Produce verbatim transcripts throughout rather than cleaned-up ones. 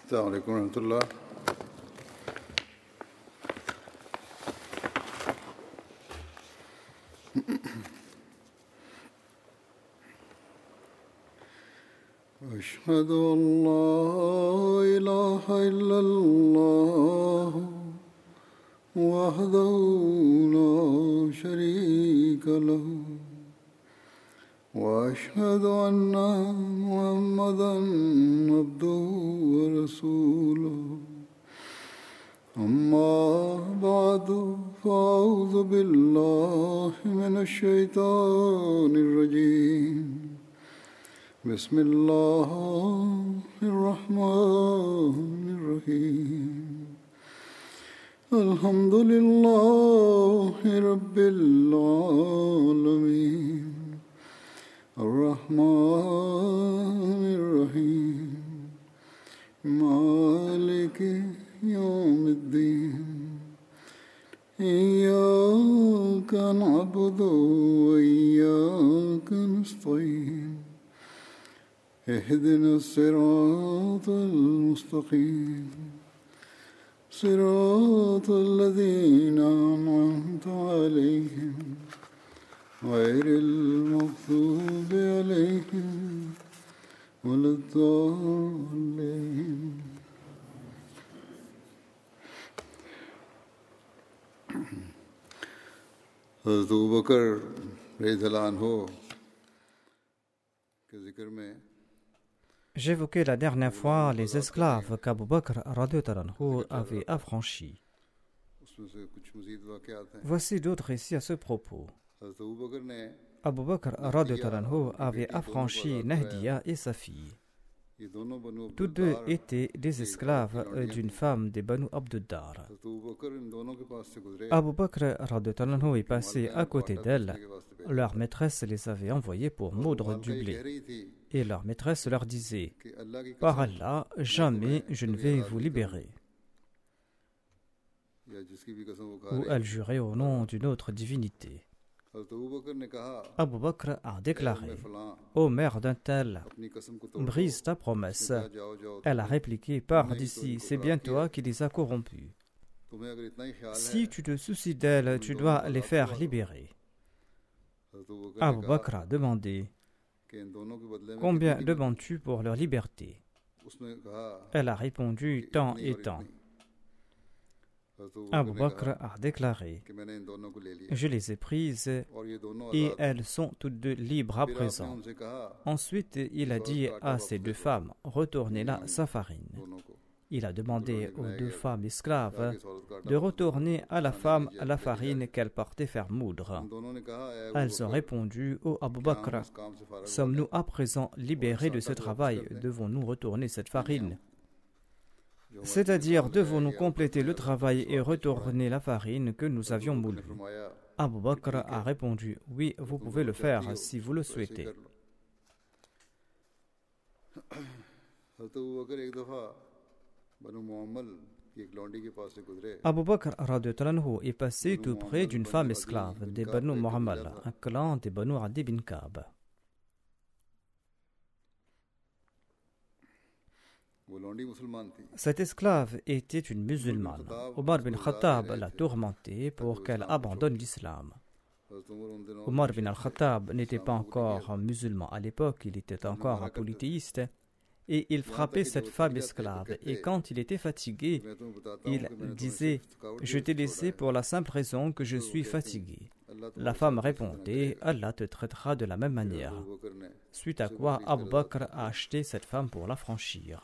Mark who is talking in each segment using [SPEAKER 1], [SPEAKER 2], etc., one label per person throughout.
[SPEAKER 1] السلام عليكم ورحمة الله. أشهد أن لا إله إلا الله وحده لا شريك له وأشهد أن محمدا عبده ورسوله أما بعد فأعوذ بالله من الشيطان الرجيم بسم الله الرحمن الرحيم الحمد لله رب العالمين الرحمن الرحيم مالك يوم الدين إياك نعبد وإياك نستعين اهدنا الصراط المستقيم صراط الذين أنعمت عليهم غير المغضوب عليهم ولا الضالين. حضرت ابو بکر رضی اللہ عنہ کے ذکر میں
[SPEAKER 2] J'évoquais la dernière fois les esclaves qu'Abu Bakr radhiyallahu anhu avait affranchis. Voici d'autres récits à ce propos. Abu Bakr radhiyallahu anhu avait affranchi Nahdiya et sa fille. Tous deux étaient des esclaves d'une femme des Banu Abduddar. Abu Bakr radhiyallahu anhu est passé à côté d'elles. Leur maîtresse les avait envoyés pour moudre du blé. Et leur maîtresse leur disait: par Allah, jamais je ne vais vous libérer. Ou elle jurait au nom d'une autre divinité. Abu Bakr a déclaré: ô mère d'un tel, brise ta promesse. Elle a répliqué: pars d'ici, c'est bien toi qui les as corrompus. Si tu te soucies d'elles, tu dois les faire libérer. Abu Bakr a demandé: combien demandes-tu pour leur liberté? Elle a répondu: tant et tant. Abu Bakr a déclaré: je les ai prises et elles sont toutes deux libres à présent. Ensuite, il a dit à ces deux femmes: retournez-la sa farine. Il a demandé aux deux femmes esclaves de retourner à la femme la farine qu'elles portaient faire moudre. Elles ont répondu: ô Abu Bakr, sommes-nous à présent libérés de ce travail? Devons-nous retourner cette farine? C'est-à-dire, devons-nous compléter le travail et retourner la farine que nous avions moulue? Abu Bakr a répondu: oui, vous pouvez le faire si vous le souhaitez. Abu Bakr radhiyallahu anhu est passé tout près d'une femme esclave des Banu Muhammal, un clan des Banu Adi bin Ka'b. Cette esclave était une musulmane. Omar bin Khattab l'a tourmentée pour qu'elle abandonne l'islam. Omar bin al-Khattab n'était pas encore musulman à l'époque, il était encore un polythéiste. Et il frappait cette femme esclave. Et quand il était fatigué, il disait: je t'ai laissé pour la simple raison que je suis fatigué. La femme répondait: Allah te traitera de la même manière. Suite à quoi Abu Bakr a acheté cette femme pour l'affranchir.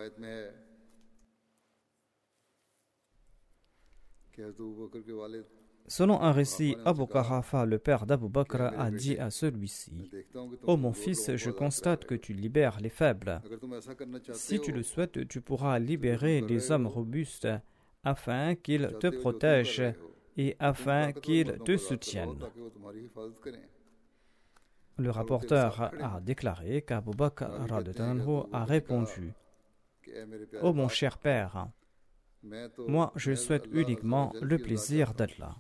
[SPEAKER 2] Selon un récit, Abu Quhafa, le père d'Abu Bakr, a dit à celui-ci: ô mon fils, je constate que tu libères les faibles. Si tu le souhaites, tu pourras libérer les hommes robustes afin qu'ils te protègent et afin qu'ils te soutiennent. Le rapporteur a déclaré qu'Abu Bakr a répondu: ô mon cher père, moi je souhaite uniquement le plaisir d'Allah.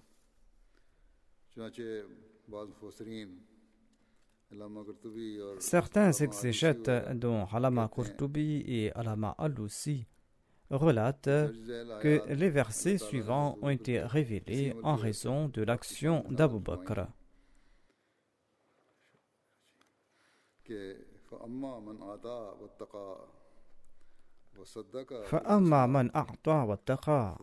[SPEAKER 2] Certains exégètes, dont Allama Qurtubi et Allama Al-Lusi, relate que les versets suivants ont été révélés en raison de l'action d'Abu Bakr. فأما من أعطى واتقى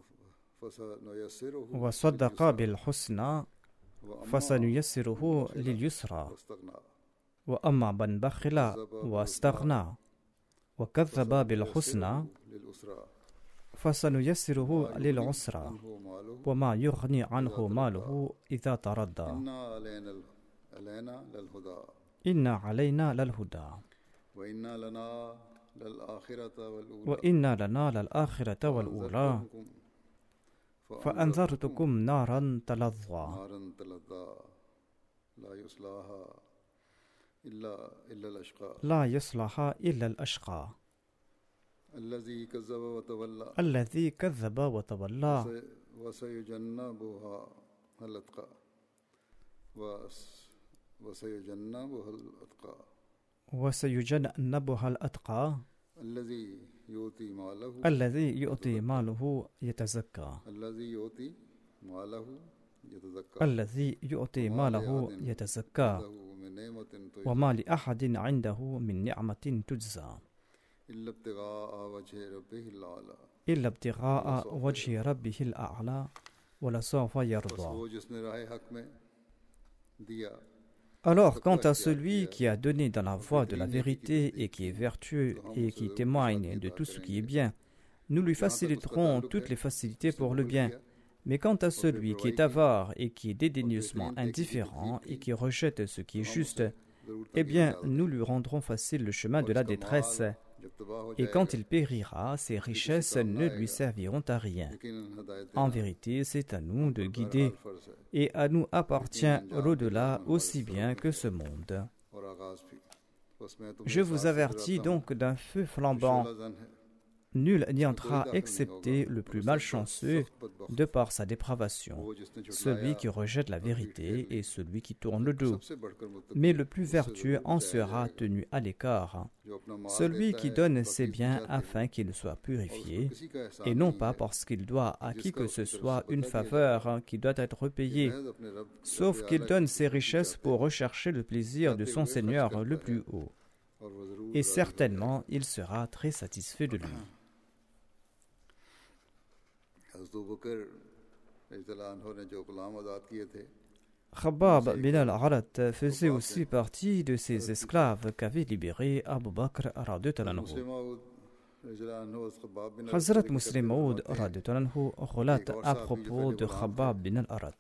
[SPEAKER 2] وصدق بالحسنى فسنيسره لليسرى وأما من بخل واستغنى وكذب بالحسنى فسنيسره للعسرى وما يغني عنه ماله إذا تردى إن علينا للهدى وإن لنا للآخرة والأولى فأنذرتكم نارا تلظى لا يصلحها إلا الأشقى الذي كذب وتولى
[SPEAKER 1] وسيجنبها الأتقى وسيجنبها الأتقى
[SPEAKER 2] وسيجنبها الأتقى
[SPEAKER 1] الذي يؤتي ماله
[SPEAKER 2] الذي يؤتي ماله يتزكى
[SPEAKER 1] الذي يؤتي ماله يتزكى
[SPEAKER 2] الذي يؤتي ماله يتزكى وما لأحد عنده من نعمة تجزى
[SPEAKER 1] إلا ابتغاء وجه ربه الأعلى
[SPEAKER 2] إلا ابتغاء وجه ربه الأعلى ولسوف يرضى. Alors, quant à celui qui a donné dans la voie de la vérité et qui est vertueux et qui témoigne de tout ce qui est bien, nous lui faciliterons toutes les facilités pour le bien. Mais quant à celui qui est avare et qui est dédaigneusement indifférent et qui rejette ce qui est juste, eh bien, nous lui rendrons facile le chemin de la détresse. Et quand il périra, ses richesses ne lui serviront à rien. En vérité, c'est à nous de guider, et à nous appartient l'au-delà aussi bien que ce monde. Je vous avertis donc d'un feu flambant. Nul n'y entrera excepté le plus malchanceux de par sa dépravation, celui qui rejette la vérité et celui qui tourne le dos. Mais le plus vertueux en sera tenu à l'écart, celui qui donne ses biens afin qu'il soit purifié, et non pas parce qu'il doit à qui que ce soit une faveur qui doit être payée, sauf qu'il donne ses richesses pour rechercher le plaisir de son Seigneur le plus haut. Et certainement, il sera très satisfait de lui. Khabbab bin al-Arat faisait aussi partie de ces esclaves qu'avait libéré Abu Bakr radhiyallahu anhu. Hazrat Muslim Maud radhiyallahu anhu relate à propos de Khabbab bin al-Arat.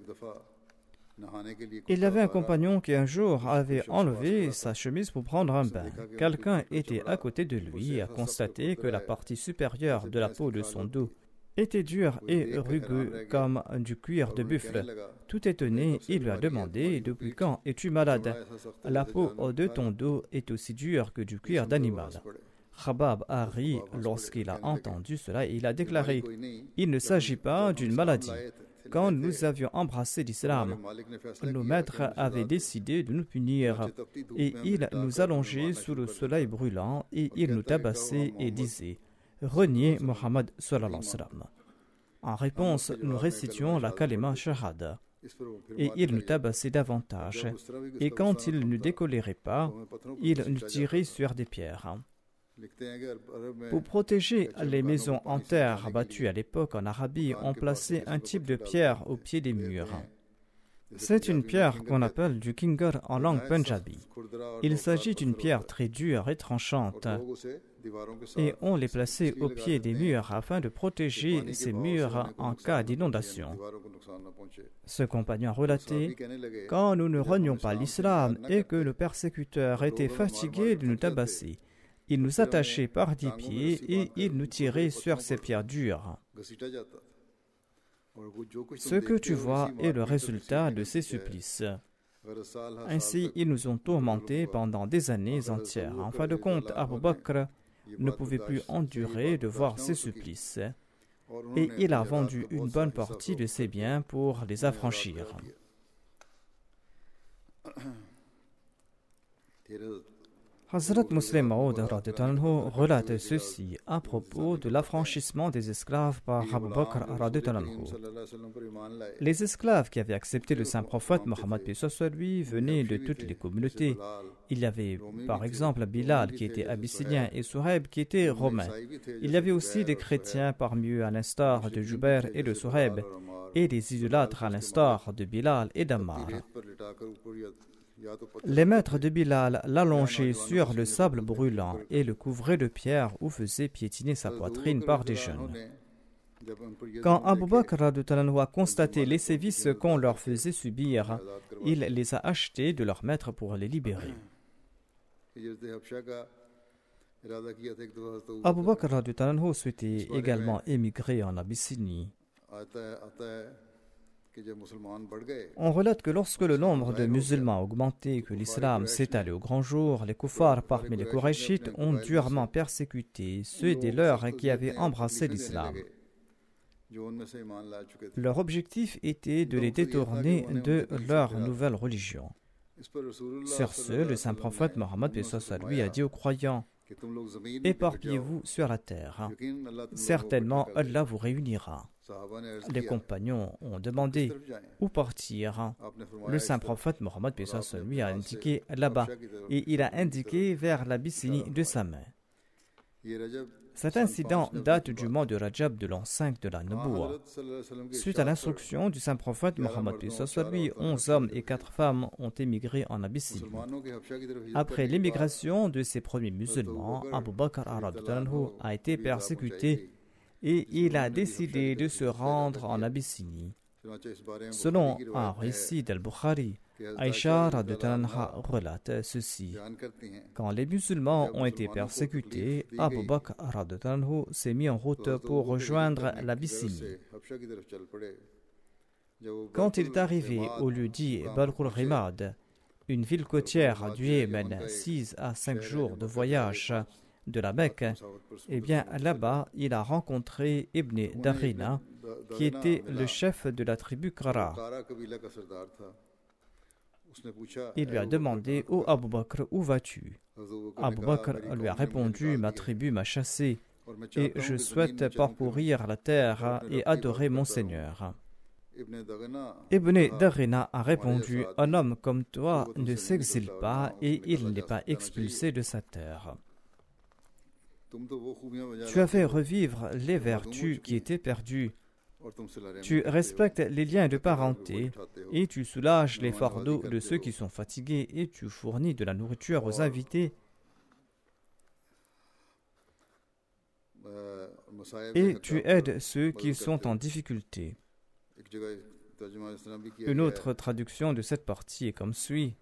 [SPEAKER 2] Il y avait un compagnon qui un jour avait enlevé sa chemise pour prendre un bain. Quelqu'un était à côté de lui et a constaté que la partie supérieure de la peau de son dos était dur et rugueux comme du cuir de buffle. Tout étonné, il lui a demandé « Depuis quand es-tu malade ? La peau de ton dos est aussi dure que du cuir d'animal. » Khabbab a ri lorsqu'il a entendu cela et il a déclaré « Il ne s'agit pas d'une maladie. Quand nous avions embrassé l'islam, nos maîtres avaient décidé de nous punir et ils nous allongeaient sous le soleil brûlant et ils nous tabassaient et disaient « Reniez Mohammed sallallahu alayhi wa sallam. » En réponse, nous récitions la kalima shahada et ils nous tabassaient davantage. Et quand ils ne décoléraient pas, ils nous tiraient sur des pierres. Pour protéger les maisons en terre bâtues à l'époque en Arabie, on plaçait un type de pierre au pied des murs. C'est une pierre qu'on appelle du kingar en langue punjabi. Il s'agit d'une pierre très dure et tranchante. Et on les plaçait au pied des murs afin de protéger ces murs en cas d'inondation. Ce compagnon relatait « Quand nous ne renions pas l'islam et que le persécuteur était fatigué de nous tabasser, il nous attachait par dix pieds et il nous tirait sur ces pierres dures. Ce que tu vois est le résultat de ces supplices. Ainsi, ils nous ont tourmentés pendant des années entières. En fin de compte, Abu Bakr ne pouvait plus endurer de voir ces supplices et il a vendu une bonne partie de ses biens pour les affranchir. Hazrat Muslim Maud relate ceci à propos de l'affranchissement des esclaves par Abu Bakr. Les esclaves qui avaient accepté le saint prophète Mohammed lui venaient de toutes les communautés. Il y avait par exemple Bilal qui était abyssinien et Suhaib qui était romain. Il y avait aussi des chrétiens parmi eux à l'instar de Jubair et de Suhaib et des idolâtres à l'instar de Bilal et d'Ammar. Les maîtres de Bilal l'allongeaient sur le sable brûlant et le couvraient de pierres ou faisaient piétiner sa poitrine par des jeunes. Quand Abu Bakr a constaté les sévices qu'on leur faisait subir, il les a achetés de leur maître pour les libérer. Abu Bakr souhaitait également émigrer en Abyssinie. On relate que lorsque le nombre de musulmans a augmenté et que l'islam s'est allé au grand jour, les kuffars parmi les Qurayshites ont durement persécuté ceux des leurs qui avaient embrassé l'islam. Leur objectif était de les détourner de leur nouvelle religion. Sur ce, le saint prophète Mohammed lui a dit aux croyants: éparpillez-vous sur la terre. Certainement, Allah vous réunira. Les compagnons ont demandé où partir. Le saint prophète Mohammed lui a indiqué là-bas et il a indiqué vers l'Abyssinie de sa main. Cet incident date du mois de Rajab de l'an cinq de la Nubuwa. Suite à l'instruction du saint prophète Mohammed lui, onze hommes et quatre femmes ont émigré en Abyssinie. Après l'émigration de ces premiers musulmans, Abu Bakr a été persécuté et il a décidé de se rendre en Abyssinie. Selon un récit d'Al-Bukhari, Aïcha relate ceci: quand les musulmans ont été persécutés, Abu Bakr s'est mis en route pour rejoindre l'Abyssinie. Quand il est arrivé au lieu dit Balkhul Rimad, une ville côtière du Yémen, six à cinq jours de voyage de la Mecque, eh bien là-bas, il a rencontré Ibn Daghina, qui était le chef de la tribu Qara. Il lui a demandé: ô Abu Bakr, où vas-tu? Abu Bakr lui a répondu: ma tribu m'a chassé et je souhaite parcourir la terre et adorer mon Seigneur. Ibn Daghina a répondu: un homme comme toi ne s'exile pas et il n'est pas expulsé de sa terre. Tu as fait revivre les vertus qui étaient perdues. Tu respectes les liens de parenté et tu soulages les fardeaux de ceux qui sont fatigués et tu fournis de la nourriture aux invités et tu aides ceux qui sont en difficulté. Une autre traduction de cette partie est comme suit: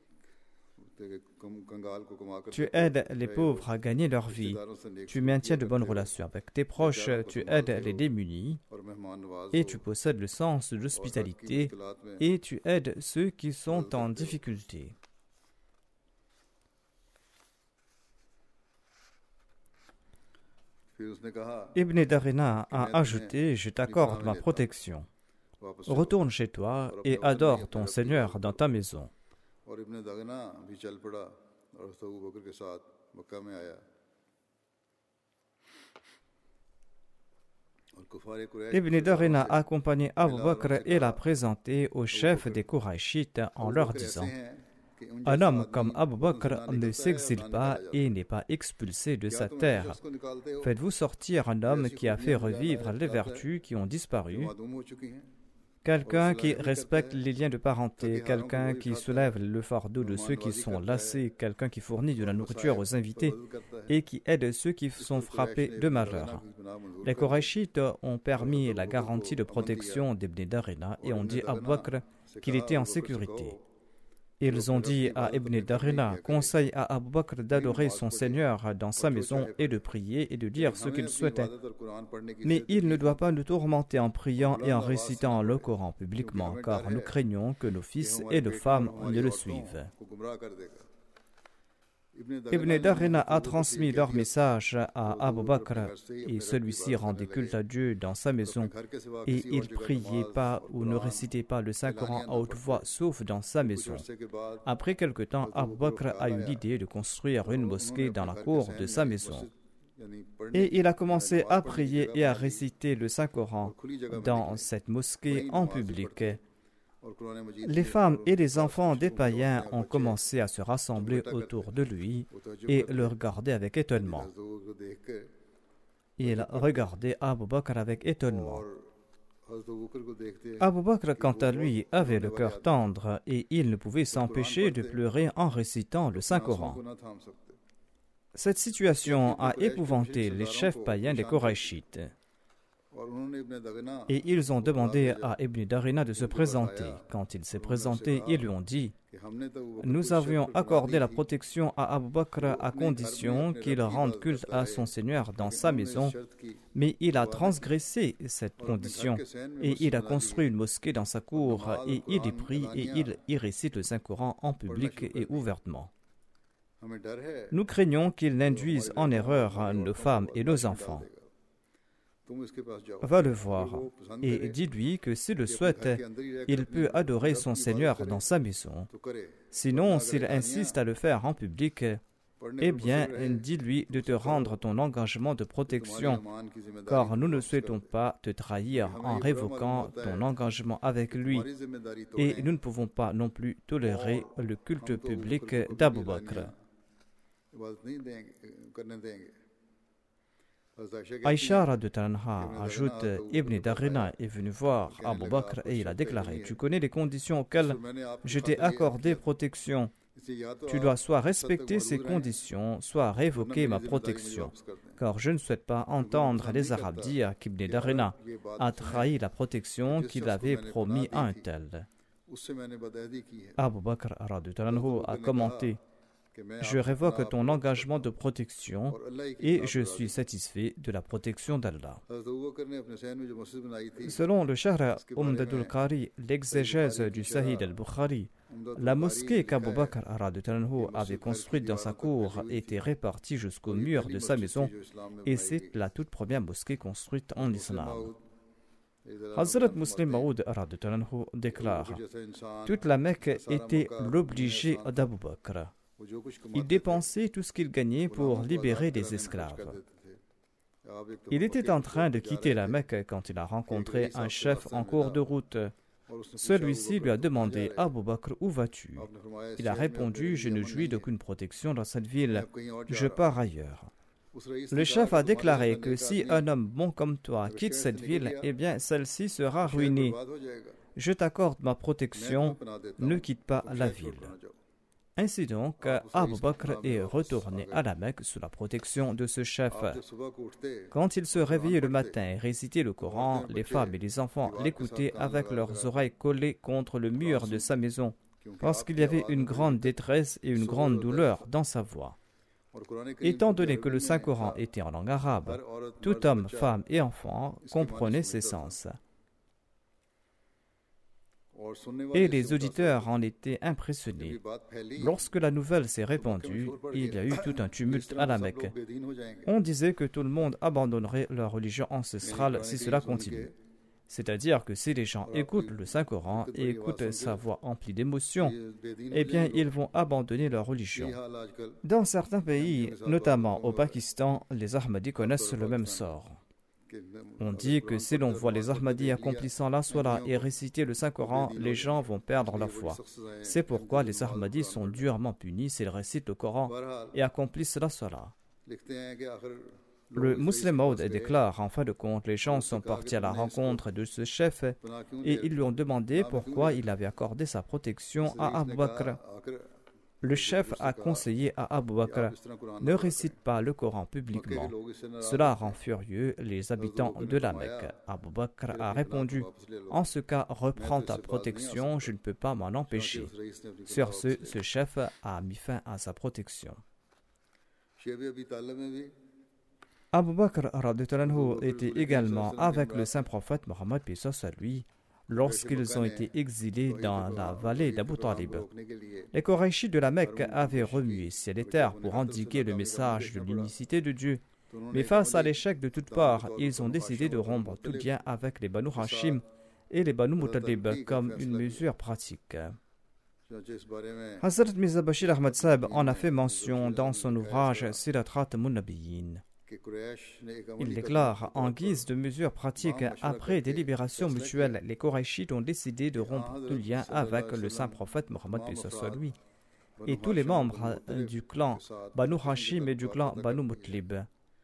[SPEAKER 2] tu aides les pauvres à gagner leur vie, tu maintiens de bonnes relations avec tes proches, tu aides les démunis et tu possèdes le sens de l'hospitalité et tu aides ceux qui sont en difficulté. Ibn Daghina a ajouté: je t'accorde ma protection. Retourne chez toi et adore ton Seigneur dans ta maison. Ibn Daghina a accompagné Abu Bakr et l'a présenté au chef des Qurayshites en leur disant: un homme comme Abu Bakr ne s'exile pas et n'est pas expulsé de sa terre. Faites-vous sortir un homme qui a fait revivre les vertus qui ont disparu, quelqu'un qui respecte les liens de parenté, quelqu'un qui soulève le fardeau de ceux qui sont lassés, quelqu'un qui fournit de la nourriture aux invités et qui aide ceux qui sont frappés de malheur. Les Qurayshites ont permis la garantie de protection d'Ibn Daghina et ont dit à Abu Bakr qu'il était en sécurité. Ils ont dit à Ibn Daghina: conseille à Abu Bakr d'adorer son Seigneur dans sa maison et de prier et de dire ce qu'il souhaitait. Mais il ne doit pas nous tourmenter en priant et en récitant le Coran publiquement, car nous craignons que nos fils et nos femmes ne le suivent. Ibn Darina a transmis leur message à Abu Bakr et celui-ci rendait culte à Dieu dans sa maison et il priait pas ou ne récitait pas le Saint-Coran à haute voix sauf dans sa maison. Après quelque temps, Abu Bakr a eu l'idée de construire une mosquée dans la cour de sa maison. Et il a commencé à prier et à réciter le Saint-Coran dans cette mosquée en public. Les femmes et les enfants des païens ont commencé à se rassembler autour de lui et le regarder avec étonnement. Ils regardaient Abu Bakr avec étonnement. Abu Bakr, quant à lui, avait le cœur tendre et il ne pouvait s'empêcher de pleurer en récitant le Saint-Coran. Cette situation a épouvanté les chefs païens des Koraïchites. Et ils ont demandé à Ibn Darina de se présenter. Quand il s'est présenté, ils lui ont dit « Nous avions accordé la protection à Abu Bakr à condition qu'il rende culte à son Seigneur dans sa maison, mais il a transgressé cette condition et il a construit une mosquée dans sa cour et il y prie et il y récite le Saint-Coran en public et ouvertement. Nous craignons qu'il n'induise en erreur nos femmes et nos enfants. Va le voir et dis-lui que s'il le souhaite, il peut adorer son Seigneur dans sa maison. Sinon, s'il insiste à le faire en public, eh bien, dis-lui de te rendre ton engagement de protection, car nous ne souhaitons pas te trahir en révoquant ton engagement avec lui, et nous ne pouvons pas non plus tolérer le culte public d'Abu Bakr. Aïcha radhiyallahu anha ajoute, Ibn Darina est venu voir Abu Bakr et il a déclaré, tu connais les conditions auxquelles je t'ai accordé protection. Tu dois soit respecter ces conditions, soit révoquer ma protection. Car je ne souhaite pas entendre les Arabes dire qu'Ibn Darina a trahi la protection qu'il avait promis à un tel. Abu Bakr radhiyallahu anhu a commenté, je révoque ton engagement de protection et je suis satisfait de la protection d'Allah. Selon le Shahr Umdatul Qari, l'exégèse du Sahih al-Bukhari, la mosquée qu'Abu Bakr avait construite dans sa cour était répartie jusqu'au mur de sa maison et c'est la toute première mosquée construite en islam. Hazrat Muslim Maud déclare, toute la Mecque était l'obligé d'Abu Bakr. Il dépensait tout ce qu'il gagnait pour libérer des esclaves. Il était en train de quitter la Mecque quand il a rencontré un chef en cours de route. Celui-ci lui a demandé « Abu Bakr, où vas-tu » Il a répondu « Je ne jouis d'aucune protection dans cette ville, je pars ailleurs. » Le chef a déclaré que si un homme bon comme toi quitte cette ville, eh bien celle-ci sera ruinée. Je t'accorde ma protection, ne quitte pas la ville. Ainsi donc, Abu Bakr est retourné à la Mecque sous la protection de ce chef. Quand il se réveillait le matin et récitait le Coran, les femmes et les enfants l'écoutaient avec leurs oreilles collées contre le mur de sa maison, parce qu'il y avait une grande détresse et une grande douleur dans sa voix. Étant donné que le Saint-Coran était en langue arabe, tout homme, femme et enfant comprenait ses sens. Et les auditeurs en étaient impressionnés. Lorsque la nouvelle s'est répandue, il y a eu tout un tumulte à la Mecque. On disait que tout le monde abandonnerait leur religion ancestrale si cela continue. C'est-à-dire que si les gens écoutent le Saint-Coran et écoutent sa voix emplie d'émotions, eh bien ils vont abandonner leur religion. Dans certains pays, notamment au Pakistan, les Ahmadis connaissent le même sort. On dit que si l'on voit les Ahmadis accomplissant la Salah et réciter le Saint-Coran, les gens vont perdre la foi. C'est pourquoi les Ahmadis sont durement punis s'ils récitent le Coran et accomplissent la Salah. Le Muslim Maud déclare, en fin de compte, les gens sont partis à la rencontre de ce chef et ils lui ont demandé pourquoi il avait accordé sa protection à Abu Bakr. Le chef a conseillé à Abu Bakr, ne récite pas le Coran publiquement. Cela rend furieux les habitants de la Mecque. Abu Bakr a répondu, en ce cas, reprends ta protection, je ne peux pas m'en empêcher. Sur ce, ce chef a mis fin à sa protection. Abu Bakr était également avec le saint prophète Mohammed, paix soit sur lui, lorsqu'ils ont été exilés dans la vallée d'Abu Talib. Les Qurayshites de la Mecque avaient remué ciel et terre pour indiquer le message de l'unicité de Dieu. Mais face à l'échec de toutes parts, ils ont décidé de rompre tout lien avec les Banu Hashim et les Banu Muttalib comme une mesure pratique. Hazrat Mirza Bashir Ahmad Sahib en a fait mention dans son ouvrage Sirat Khatamun Nabiyyin. Il déclare, en guise de mesure pratique, après délibération mutuelle, les Qurayshites ont décidé de rompre tout lien avec le saint prophète Mohammed lui et tous les membres du clan Banu Hashim et du clan Banu Muttalib.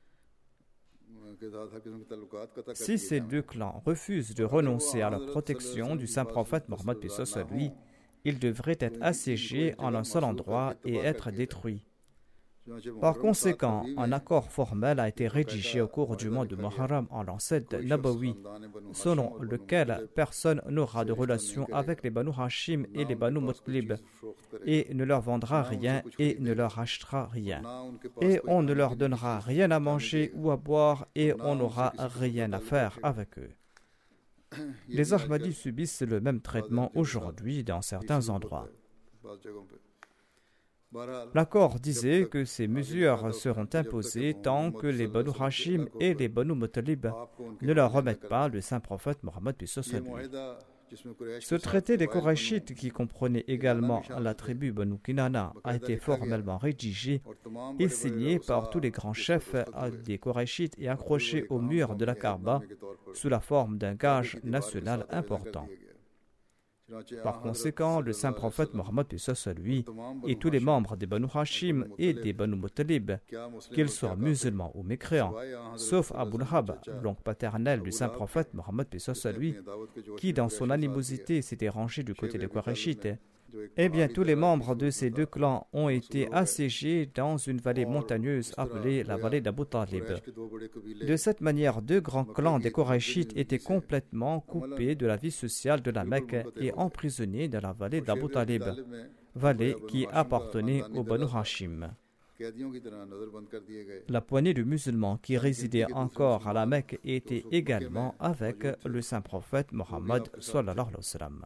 [SPEAKER 2] Si ces deux clans refusent de renoncer à la protection du saint prophète Mohammed lui, ils devraient être assiégés en un seul endroit et être détruits. Par conséquent, un accord formel a été rédigé au cours du mois de Muharram en l'an sept Nabawi, selon lequel personne n'aura de relation avec les Banu Hashim et les Banu Muttalib, et ne leur vendra rien et ne leur achètera rien. Et on ne leur donnera rien à manger ou à boire et on n'aura rien à faire avec eux. Les Ahmadis subissent le même traitement aujourd'hui dans certains endroits. L'accord disait que ces mesures seront imposées tant que les Banu Hashim et les Banu Muttalib ne leur remettent pas le saint prophète Mohammed lui. Ce traité des Qurayshites, qui comprenait également la tribu Banu Kinana, a été formellement rédigé et signé par tous les grands chefs des Qurayshites et accroché au mur de la Kaaba sous la forme d'un gage national important. Par conséquent, le saint prophète Mohammed lui et tous les membres des Banu Hashim et des Banu Muttalib, qu'ils soient musulmans ou mécréants, sauf Abu Lahab, l'oncle paternel du saint prophète Mohammed lui, qui dans son animosité s'était rangé du côté des Qurayshites, eh bien tous les membres de ces deux clans ont été assiégés dans une vallée montagneuse appelée la vallée d'Abu Talib. De cette manière, deux grands clans des Qurayshites étaient complètement coupés de la vie sociale de la Mecque et emprisonnés dans la vallée d'Abu Talib, vallée qui appartenait aux Banu Hashim. La poignée de musulmans qui résidaient encore à la Mecque était également avec le saint prophète Mohammed sallallahu alayhi wa sallam.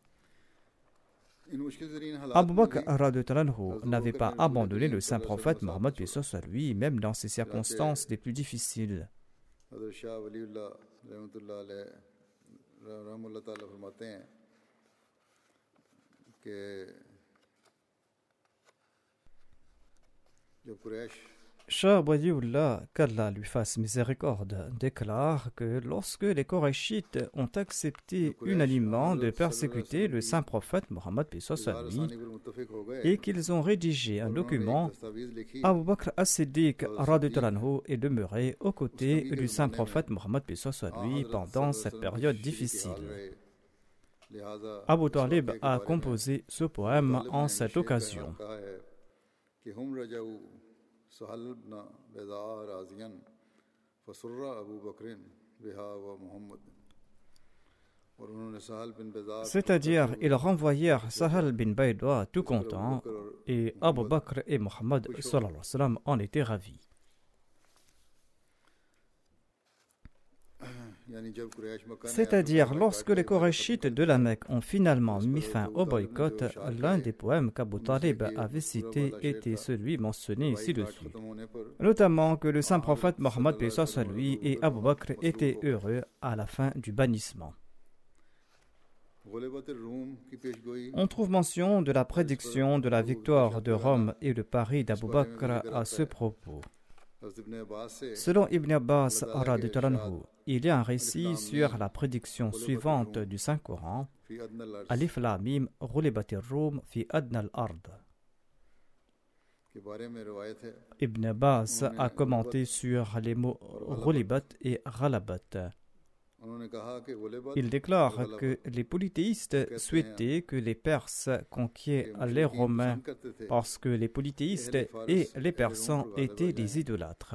[SPEAKER 2] Abu Bakr n'avait pas abandonné le saint prophète Mohammed lui, même dans ces circonstances les plus difficiles. Shah Waliullah, qu'Allah lui fasse miséricorde, déclare que lorsque les Qurayshites ont accepté unanimement de persécuter le saint prophète Mohammed et qu'ils ont rédigé un document, Abu Bakr as-Siddiq est demeuré aux côtés du saint prophète Mohammed pendant cette période difficile. Abu Talib a composé ce poème en cette occasion. C'est-à-dire, ils renvoyèrent Sahal bin Bayda tout content et Abu Bakr et Mohammed sallallahu alayhi wa sallam en étaient ravis. C'est-à-dire, lorsque les Qurayshites de la Mecque ont finalement mis fin au boycott, l'un des poèmes qu'Abu Talib avait cité était celui mentionné ci-dessous. Notamment que le saint prophète Mohammed lui et Abu Bakr étaient heureux à la fin du bannissement. On trouve mention de la prédiction de la victoire de Rome et le pari d'Abu Bakr à ce propos. Selon Ibn Abbas, il y a un récit sur la prédiction suivante du Saint-Coran: Alif Lam Mim Ghulibatir Rum fi adna al-ard. Ibn Abbas a commenté sur les mots Ghulibat et Ghalabat. Il déclare que les polythéistes souhaitaient que les Perses conquièrent les Romains parce que les polythéistes et les Persans étaient des idolâtres.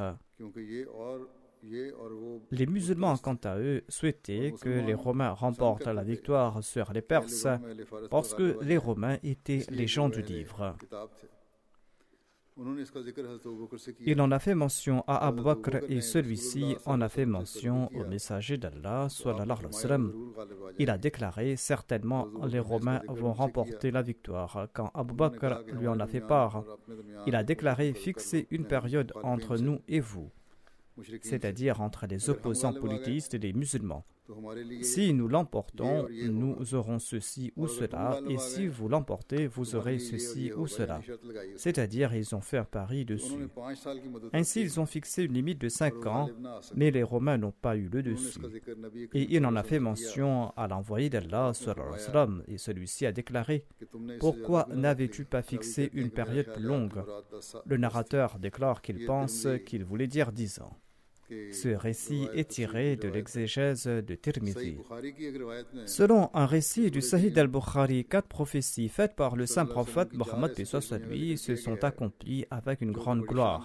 [SPEAKER 2] Les musulmans, quant à eux, souhaitaient que les Romains remportent la victoire sur les Perses parce que les Romains étaient les gens du livre. Il en a fait mention à Abu Bakr et celui-ci en a fait mention au messager d'Allah, sallallahu alayhi wa sallam. Il a déclaré: certainement les Romains vont remporter la victoire. Quand Abu Bakr lui en a fait part, il a déclaré: fixez une période entre nous et vous, c'est-à-dire entre les opposants polythéistes et les musulmans. Si nous l'emportons, nous aurons ceci ou cela, et si vous l'emportez, vous aurez ceci ou cela. C'est-à-dire, ils ont fait un pari dessus. Ainsi, ils ont fixé une limite de cinq ans, mais les Romains n'ont pas eu le dessus. Et il en a fait mention à l'envoyé d'Allah, sallallahu alayhi wa sallam, et celui-ci a déclaré: pourquoi n'avais-tu pas fixé une période plus longue? Le narrateur déclare qu'il pense qu'il voulait dire dix ans. Ce récit est tiré de l'exégèse de Tirmidhi. Selon un récit du Sahih al-Bukhari, quatre prophéties faites par le saint prophète Mohammed lui se sont accomplies avec une grande gloire.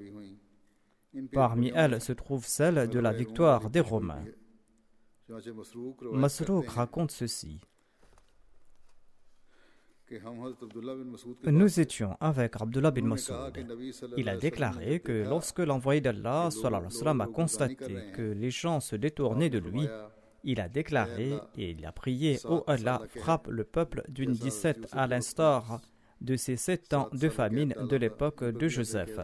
[SPEAKER 2] Parmi elles se trouve celle de la victoire des Romains. Masrouk raconte ceci: nous étions avec Abdullah bin Mas'ud. Il a déclaré que lorsque l'envoyé d'Allah sallallahu alayhi wa sallam a constaté que les gens se détournaient de lui, il a déclaré et il a prié: ô Allah, frappe le peuple d'une disette à l'instar de ces sept ans de famine de l'époque de Joseph.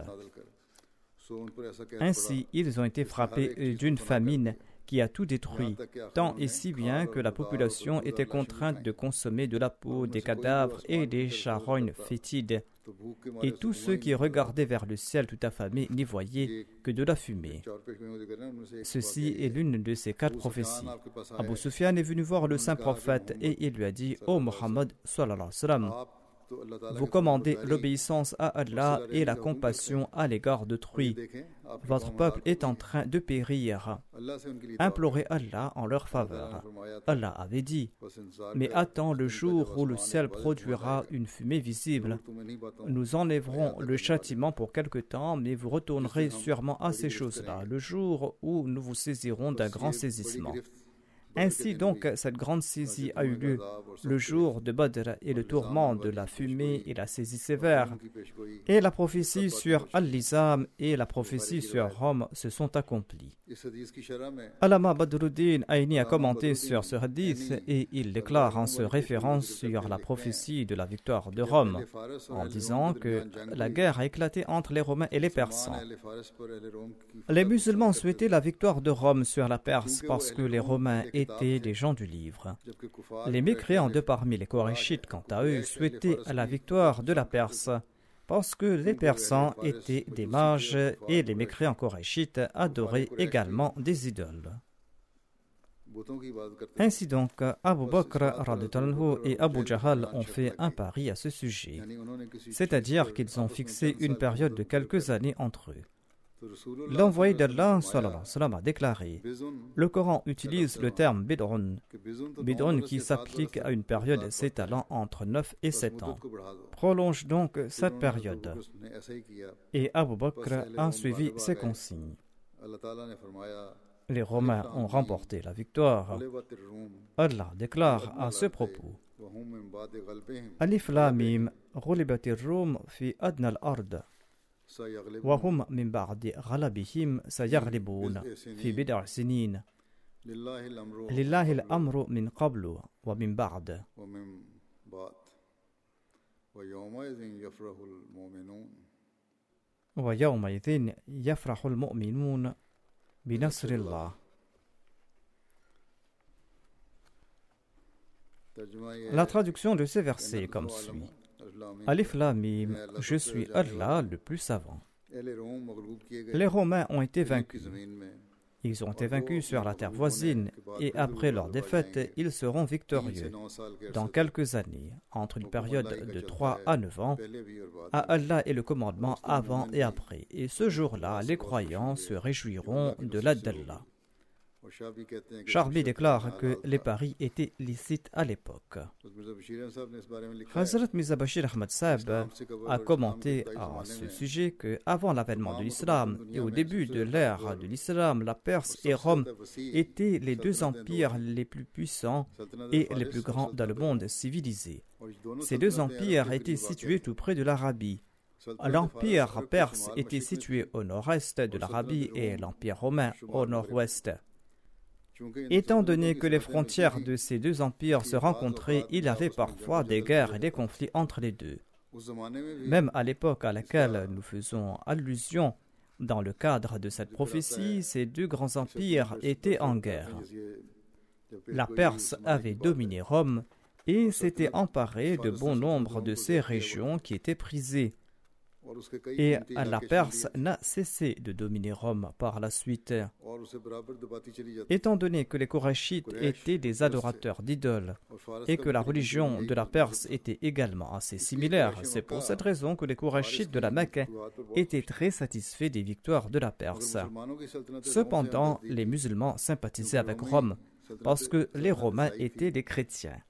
[SPEAKER 2] Ainsi, ils ont été frappés d'une famine qui a tout détruit, tant et si bien que la population était contrainte de consommer de la peau, des cadavres et des charognes fétides. Et tous ceux qui regardaient vers le ciel tout affamés n'y voyaient que de la fumée. Ceci est l'une de ces quatre prophéties. Abu Sufyan est venu voir le saint prophète et il lui a dit: ô Mohammed sallallahu alayhi wa sallam, vous commandez l'obéissance à Allah et la compassion à l'égard d'autrui. Votre peuple est en train de périr. Implorez Allah en leur faveur. Allah avait dit: mais attends le jour où le ciel produira une fumée visible. Nous enlèverons le châtiment pour quelque temps, mais vous retournerez sûrement à ces choses-là, le jour où nous vous saisirons d'un grand saisissement. Ainsi donc, cette grande saisie a eu lieu le jour de Badr, et le tourment de la fumée et la saisie sévère. Et la prophétie sur Al-Lizam et la prophétie sur Rome se sont accomplies. Allama Badruddin Aini a commenté sur ce hadith et il déclare en se référant sur la prophétie de la victoire de Rome, en disant que la guerre a éclaté entre les Romains et les Persans. Les musulmans souhaitaient la victoire de Rome sur la Perse parce que les Romains étaient des gens du livre. Les mécréants de parmi les Korachites, quant à eux, souhaitaient la victoire de la Perse parce que les Persans étaient des mages et les mécréants Korachites adoraient également des idoles. Ainsi donc, Abu Bakr et Abu Jahal ont fait un pari à ce sujet, c'est-à-dire qu'ils ont fixé une période de quelques années entre eux. L'envoyé d'Allah sallallahu alayhi wa sallam a déclaré: le Coran utilise le terme bid'un, bid'un qui s'applique à une période s'étalant entre neuf et sept ans. Prolonge donc cette période. Et Abu Bakr a suivi ces consignes. Les Romains ont remporté la victoire. Allah déclare à ce propos: Alif Lam Mim, ghulibatir Rum fi adna al-ard. وهم من بعد غلبهم سيغلبون في بضع سنين لله الأمر من قبل ومن بعد ويومئذ يفرح المؤمنون بنصر الله. La traduction de ces versets est comme suit: Alif Lam Mim, je suis Allah le plus savant. Les Romains ont été vaincus. Ils ont été vaincus sur la terre voisine et après leur défaite, ils seront victorieux. Dans quelques années, entre une période de trois à neuf ans, à Allah est le commandement avant et après. Et ce jour-là, les croyants se réjouiront de l'aide d'Allah. Charbi déclare que les paris étaient licites à l'époque. Hazrat Mirza Bashir Ahmad Sahib a commenté à ce sujet que, avant l'avènement de l'islam et au début de l'ère de l'islam, la Perse et Rome étaient les deux empires les plus puissants et les plus grands dans le monde civilisé. Ces deux empires étaient situés tout près de l'Arabie. L'empire perse était situé au nord-est de l'Arabie et l'empire romain au nord-ouest. Étant donné que les frontières de ces deux empires se rencontraient, il y avait parfois des guerres et des conflits entre les deux. Même à l'époque à laquelle nous faisons allusion, dans le cadre de cette prophétie, ces deux grands empires étaient en guerre. La Perse avait dominé Rome et s'était emparée de bon nombre de ces régions qui étaient prisées. Et la Perse n'a cessé de dominer Rome par la suite. Étant donné que les Korachites étaient des adorateurs d'idoles et que la religion de la Perse était également assez similaire, c'est pour cette raison que les Korachites de la Mecque étaient très satisfaits des victoires de la Perse. Cependant, les musulmans sympathisaient avec Rome parce que les Romains étaient des chrétiens.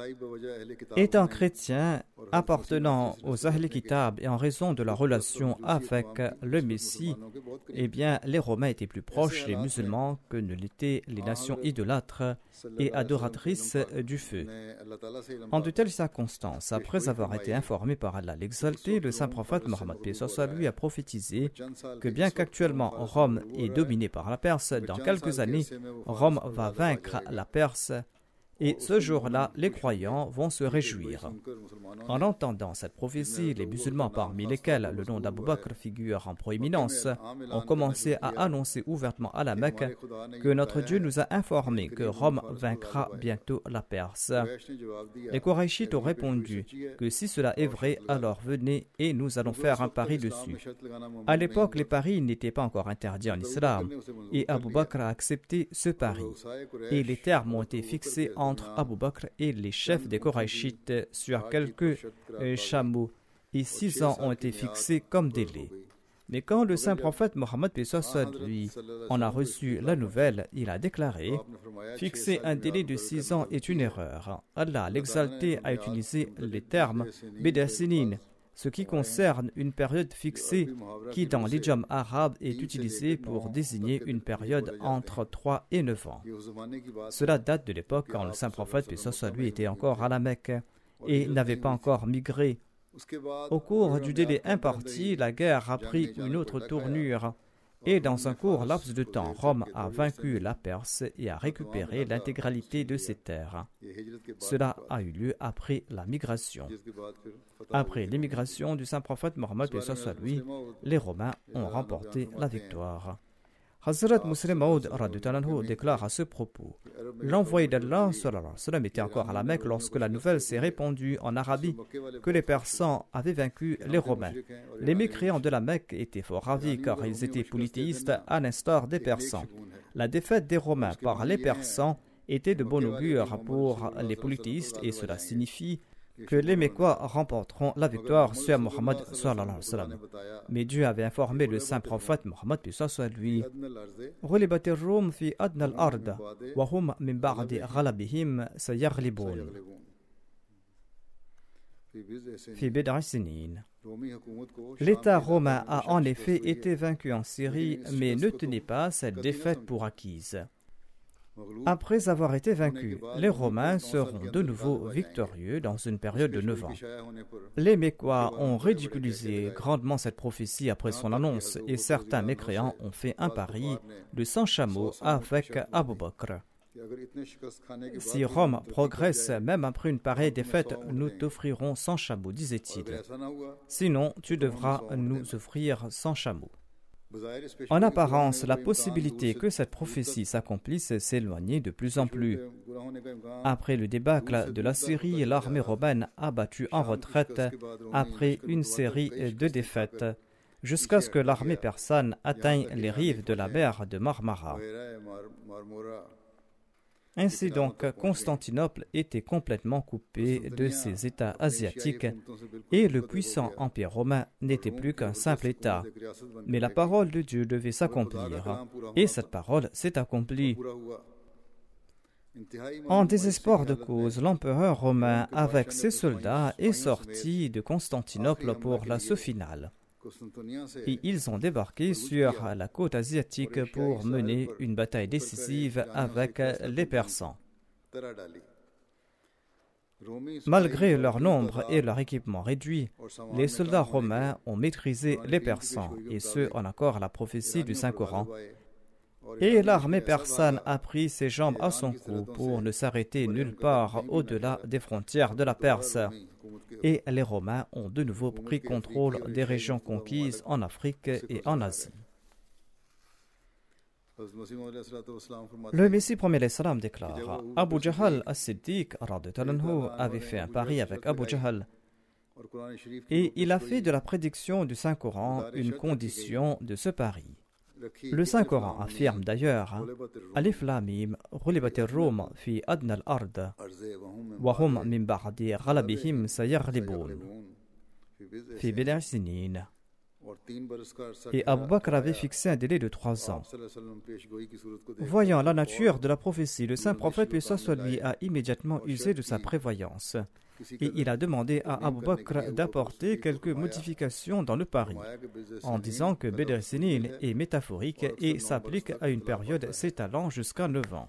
[SPEAKER 2] Étant chrétiens, appartenant aux Ahl Kitab et en raison de leur relation avec le Messie, eh bien, les Romains étaient plus proches des musulmans que ne l'étaient les nations idolâtres et adoratrices du feu. En de telles circonstances, après avoir été informé par Allah l'exalté, le saint prophète Mohammed paix soit lui a prophétisé que bien qu'actuellement Rome est dominée par la Perse, dans quelques années, Rome va vaincre la Perse. Et ce jour-là, les croyants vont se réjouir. En entendant cette prophétie, les musulmans, parmi lesquels le nom d'Abu Bakr figure en proéminence, ont commencé à annoncer ouvertement à la Mecque que notre Dieu nous a informé que Rome vaincra bientôt la Perse. Les Korachites ont répondu que si cela est vrai, alors venez et nous allons faire un pari dessus. À l'époque, les paris n'étaient pas encore interdits en islam et Abu Bakr a accepté ce pari. Et les termes ont été fixés en entre Abu Bakr et les chefs des Korachites sur quelques euh, chameaux, et six ans ont été fixés comme délai. Mais quand le saint prophète Mohammed paix soit lui en a reçu la nouvelle, il a déclaré « Fixer un délai de six ans est une erreur. Allah, l'exalté, a utilisé les termes « Bédasinin », ce qui concerne une période fixée qui, dans l'idiome arabe, est utilisée pour désigner une période entre trois et neuf ans. Cela date de l'époque quand le saint prophète, paix soit lui, était encore à la Mecque et n'avait pas encore migré. Au cours du délai imparti, la guerre a pris une autre tournure et dans un court laps de temps, Rome a vaincu la Perse et a récupéré l'intégralité de ses terres. Cela a eu lieu après la migration. Après l'émigration du saint prophète Mohammed paix soit lui, les Romains ont remporté la victoire. Hazrat Muslim Maud déclare à ce propos: l'envoyé d'Allah était encore à la Mecque lorsque la nouvelle s'est répandue en Arabie que les Persans avaient vaincu les Romains. Les mécréants de la Mecque étaient fort ravis car ils étaient polythéistes à l'instar des Persans. La défaite des Romains par les Persans était de bon augure pour les polythéistes et cela signifie que les Mécois remporteront la victoire sur Mohammed sallallahu alayhi wa sallam. Mais Dieu avait informé le saint prophète Mohammed paix soit lui. غُلِبَتِ الرُّومُ فِي أَدْنَى الْأَرْضِ وَهُمْ مِنْ بَعْدِ غَلَبِهِمْ سَيَغْلِبُونَ في بضع سنين. L'État romain a en effet été vaincu en Syrie, mais ne tenez pas cette défaite pour acquise. Après avoir été vaincus, les Romains seront de nouveau victorieux dans une période de neuf ans. Les Mécois ont ridiculisé grandement cette prophétie après son annonce et certains mécréants ont fait un pari de cent chameaux avec Abu Bakr. Si Rome progresse même après une pareille défaite, nous t'offrirons cent chameaux, disait-il. Sinon, tu devras nous offrir cent chameaux. En apparence, la possibilité que cette prophétie s'accomplisse s'éloignait de plus en plus. Après le débâcle de la Syrie, l'armée romaine a battu en retraite après une série de défaites, jusqu'à ce que l'armée persane atteigne les rives de la mer de Marmara. Ainsi donc, Constantinople était complètement coupé de ses États asiatiques et le puissant empire romain n'était plus qu'un simple État. Mais la parole de Dieu devait s'accomplir et cette parole s'est accomplie. En désespoir de cause, l'empereur romain avec ses soldats est sorti de Constantinople pour l'assaut final. Et ils ont débarqué sur la côte asiatique pour mener une bataille décisive avec les Persans. Malgré leur nombre et leur équipement réduit, les soldats romains ont maîtrisé les Persans, et ce en accord à la prophétie du Saint-Coran. Et l'armée persane a pris ses jambes à son cou pour ne s'arrêter nulle part au-delà des frontières de la Perse. Et les Romains ont de nouveau pris contrôle des régions conquises en Afrique et en Asie. Le Messie premier salam déclare: Abu Jahl as-Siddiq avait fait un pari avec Abu Jahl, et il a fait de la prédiction du Saint-Coran une condition de ce pari. Le Saint-Coran affirme d'ailleurs: Alif Lam Mim ghulibatir Rum fi adna al-ard wa hum min ba'di ghalabihim sayaghlibun fi bid'a sinin. Et Abu Bakr avait fixé un délai de trois ans. Voyant la nature de la prophétie, le saint prophète, paix soit lui, a immédiatement usé de sa prévoyance. Et il a demandé à Abu Bakr d'apporter quelques modifications dans le pari, en disant que Bid'a Sinin est métaphorique et s'applique à une période s'étalant jusqu'à neuf ans.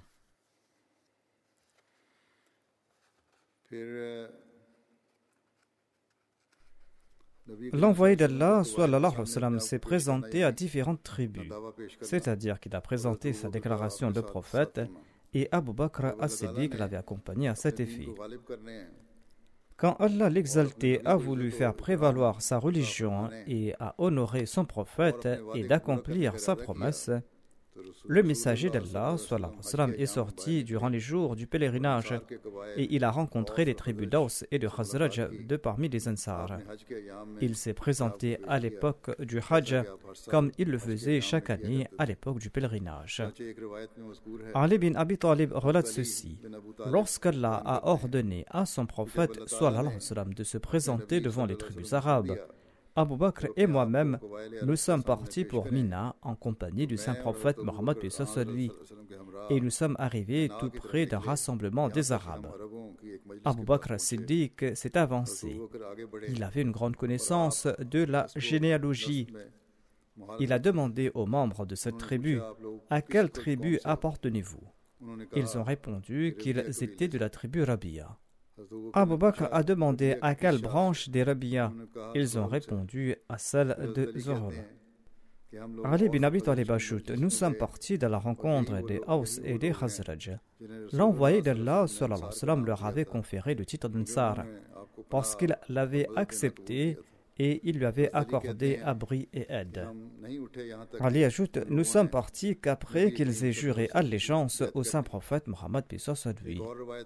[SPEAKER 2] L'envoyé d'Allah sallallahu alayhi wa sallam s'est présenté à différentes tribus, c'est-à-dire qu'il a présenté sa déclaration de prophète et Abu Bakr as-Siddiq l'avait accompagné à cet effet. Quand Allah l'exalté a voulu faire prévaloir sa religion et a honoré son prophète et d'accomplir sa promesse, le messager d'Allah sallallahu alayhi wa sallam est sorti durant les jours du pèlerinage et il a rencontré les tribus d'Aws et de Khazraj de parmi les Ansar. Il s'est présenté à l'époque du Hajj comme il le faisait chaque année à l'époque du pèlerinage. Ali bin Abi Talib relate ceci: lorsqu'Allah a ordonné à son prophète sallallahu alayhi wa sallam de se présenter devant les tribus arabes, Abu Bakr et moi-même, nous sommes partis pour Mina en compagnie du saint prophète Mohammed lui, et nous sommes arrivés tout près d'un rassemblement des Arabes. Abu Bakr Siddiq s'est avancé. Il avait une grande connaissance de la généalogie. Il a demandé aux membres de cette tribu: à quelle tribu appartenez-vous? Ils ont répondu qu'ils étaient de la tribu Rabia. Abu Bakr a demandé à quelle branche des Rabia. Ils ont répondu à celle de Zuhur. Ali bin Abi Talib ajoute: nous sommes partis de la rencontre des Aws et des Khazraj. L'envoyé d'Allah sallallahu alayhi wa sallam leur avait conféré le titre d'Ansar parce qu'il l'avait accepté et il lui avait accordé abri et aide. Ali ajoute: nous sommes partis qu'après qu'ils aient juré allégeance au saint prophète Mohammed paix soit lui.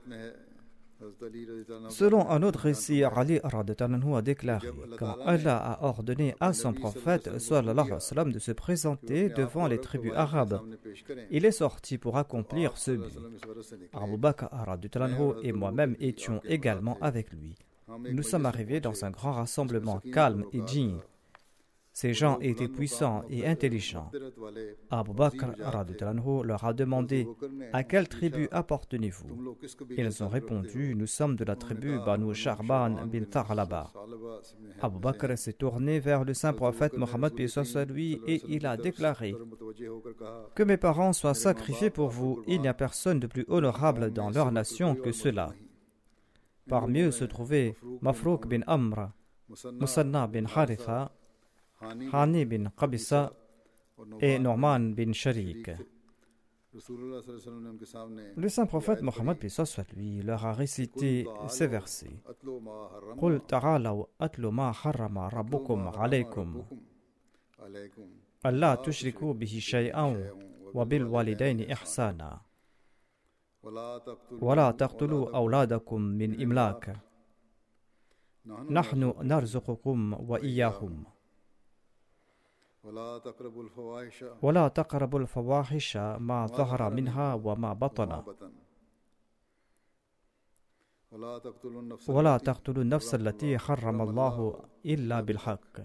[SPEAKER 2] Selon un autre récit, Ali a déclaré: quand Allah a ordonné à son prophète sallallahu alayhi wa sallam de se présenter devant les tribus arabes, il est sorti pour accomplir ce but. Abu Bakr et moi-même étions également avec lui. Nous sommes arrivés dans un grand rassemblement calme et digne. Ces gens étaient puissants et intelligents. Abu Bakr leur a demandé: à quelle tribu appartenez-vous? Ils ont répondu: nous sommes de la tribu Banu Sharban bin Taghlaba. Abu Bakr s'est tourné vers le saint prophète Mohammed paix soit lui et il a déclaré: que mes parents soient sacrifiés pour vous, il n'y a personne de plus honorable dans leur nation que cela. Parmi eux se trouvaient Mafrouk bin Amr, Musanna bin Haritha, Hani bin Qabisa et Norman bin Sharik. Le saint prophète Mohammed paix soit lui leur a récité ces versets: Qul ta'alaw atlu ma harrama rabbukum alaykum alla tushriku bihi shay'an wa bil walidayni ihsana wa la taqtulu awladakum min imlak nahnu narzuqukum wa iyyahum ولا تقربوا الفواحش ما ظهر منها وما بطن ولا تقتلوا النفس التي حرم الله إلا بالحق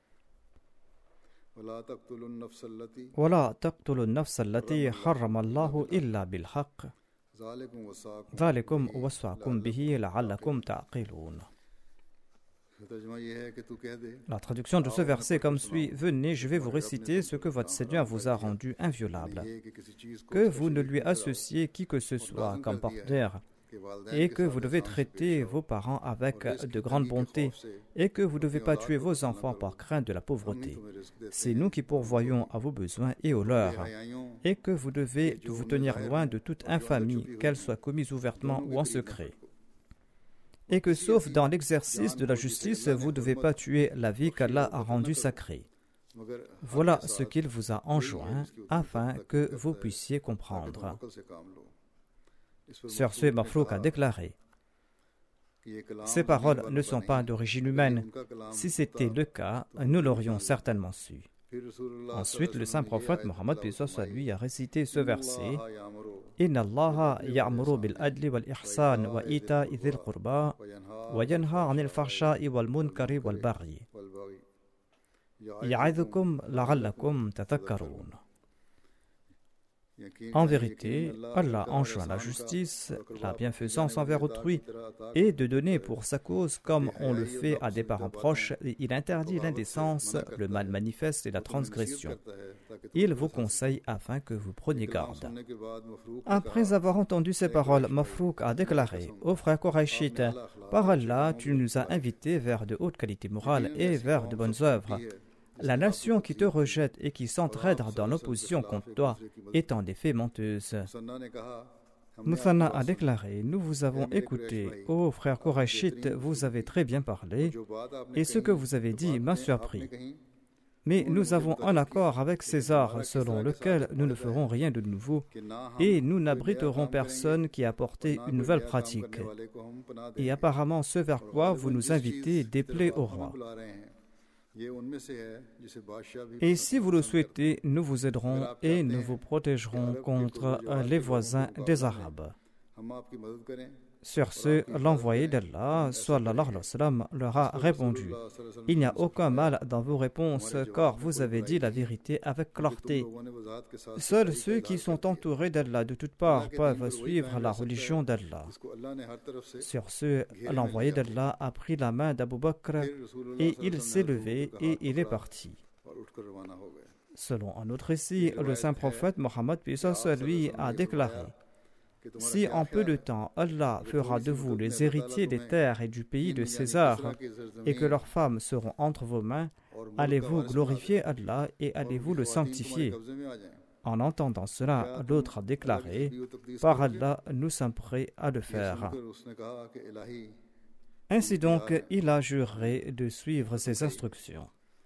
[SPEAKER 2] ولا تقتلوا النفس التي حرم الله إلا بالحق ذلكم وصاكم به لعلكم تعقلون. La traduction de ce verset est comme suit: venez, je vais vous réciter ce que votre Seigneur vous a rendu inviolable. Que vous ne lui associez qui que ce soit comme partenaire, et que vous devez traiter vos parents avec de grandes bontés et que vous ne devez pas tuer vos enfants par crainte de la pauvreté. C'est nous qui pourvoyons à vos besoins et aux leurs, et que vous devez vous tenir loin de toute infamie, qu'elle soit commise ouvertement ou en secret. Et que sauf dans l'exercice de la justice, vous ne devez pas tuer la vie qu'Allah a rendue sacrée. Voilà ce qu'il vous a enjoint afin que vous puissiez comprendre. Sur ce, Mafrouk a déclaré: ces paroles ne sont pas d'origine humaine. Si c'était le cas, nous l'aurions certainement su. Ensuite, le saint prophète Mohammed lui a récité ce verset: Inna Allaha ya'muru bil adli wal ihsan wa ita'i dhil qurba wa yanha 'anil fahsha'i wal munkari wal baghi ya'idhukum la'allakum tadhakkarun. En vérité, Allah enjoint la justice, la bienfaisance envers autrui et de donner pour sa cause comme on le fait à des parents proches, et il interdit l'indécence, le mal manifeste et la transgression. Il vous conseille afin que vous preniez garde. Après avoir entendu ces paroles, Mafrouk a déclaré: ô frère Qurayshite, par Allah, tu nous as invités vers de hautes qualités morales et vers de bonnes œuvres. La nation qui te rejette et qui s'entraide dans l'opposition contre toi est en effet menteuse. Muthanna a déclaré: nous vous avons écouté, ô frère Qurayshite, vous avez très bien parlé, et ce que vous avez dit m'a surpris. Mais nous avons un accord avec César selon lequel nous ne ferons rien de nouveau et nous n'abriterons personne qui a apporté une nouvelle pratique. Et apparemment, ce vers quoi vous nous invitez déplaît au roi. Et si vous le souhaitez, nous vous aiderons et nous vous protégerons contre les voisins des Arabes. Sur ce, l'envoyé d'Allah, sallallahu alayhi wa sallam, leur a répondu: il n'y a aucun mal dans vos réponses, car vous avez dit la vérité avec clarté. Seuls ceux qui sont entourés d'Allah de toutes parts peuvent suivre la religion d'Allah. Sur ce, l'envoyé d'Allah a pris la main d'Abu Bakr et il s'est levé et il est parti. Selon un autre récit, le saint prophète Mohammed lui a déclaré: si en peu de temps Allah fera de vous les héritiers des terres et du pays de César et que leurs femmes seront entre vos mains, allez-vous glorifier Allah et allez-vous le sanctifier? En entendant cela, l'autre a déclaré: par Allah, nous sommes prêts à le faire. Ainsi donc, il a juré de suivre ses instructions.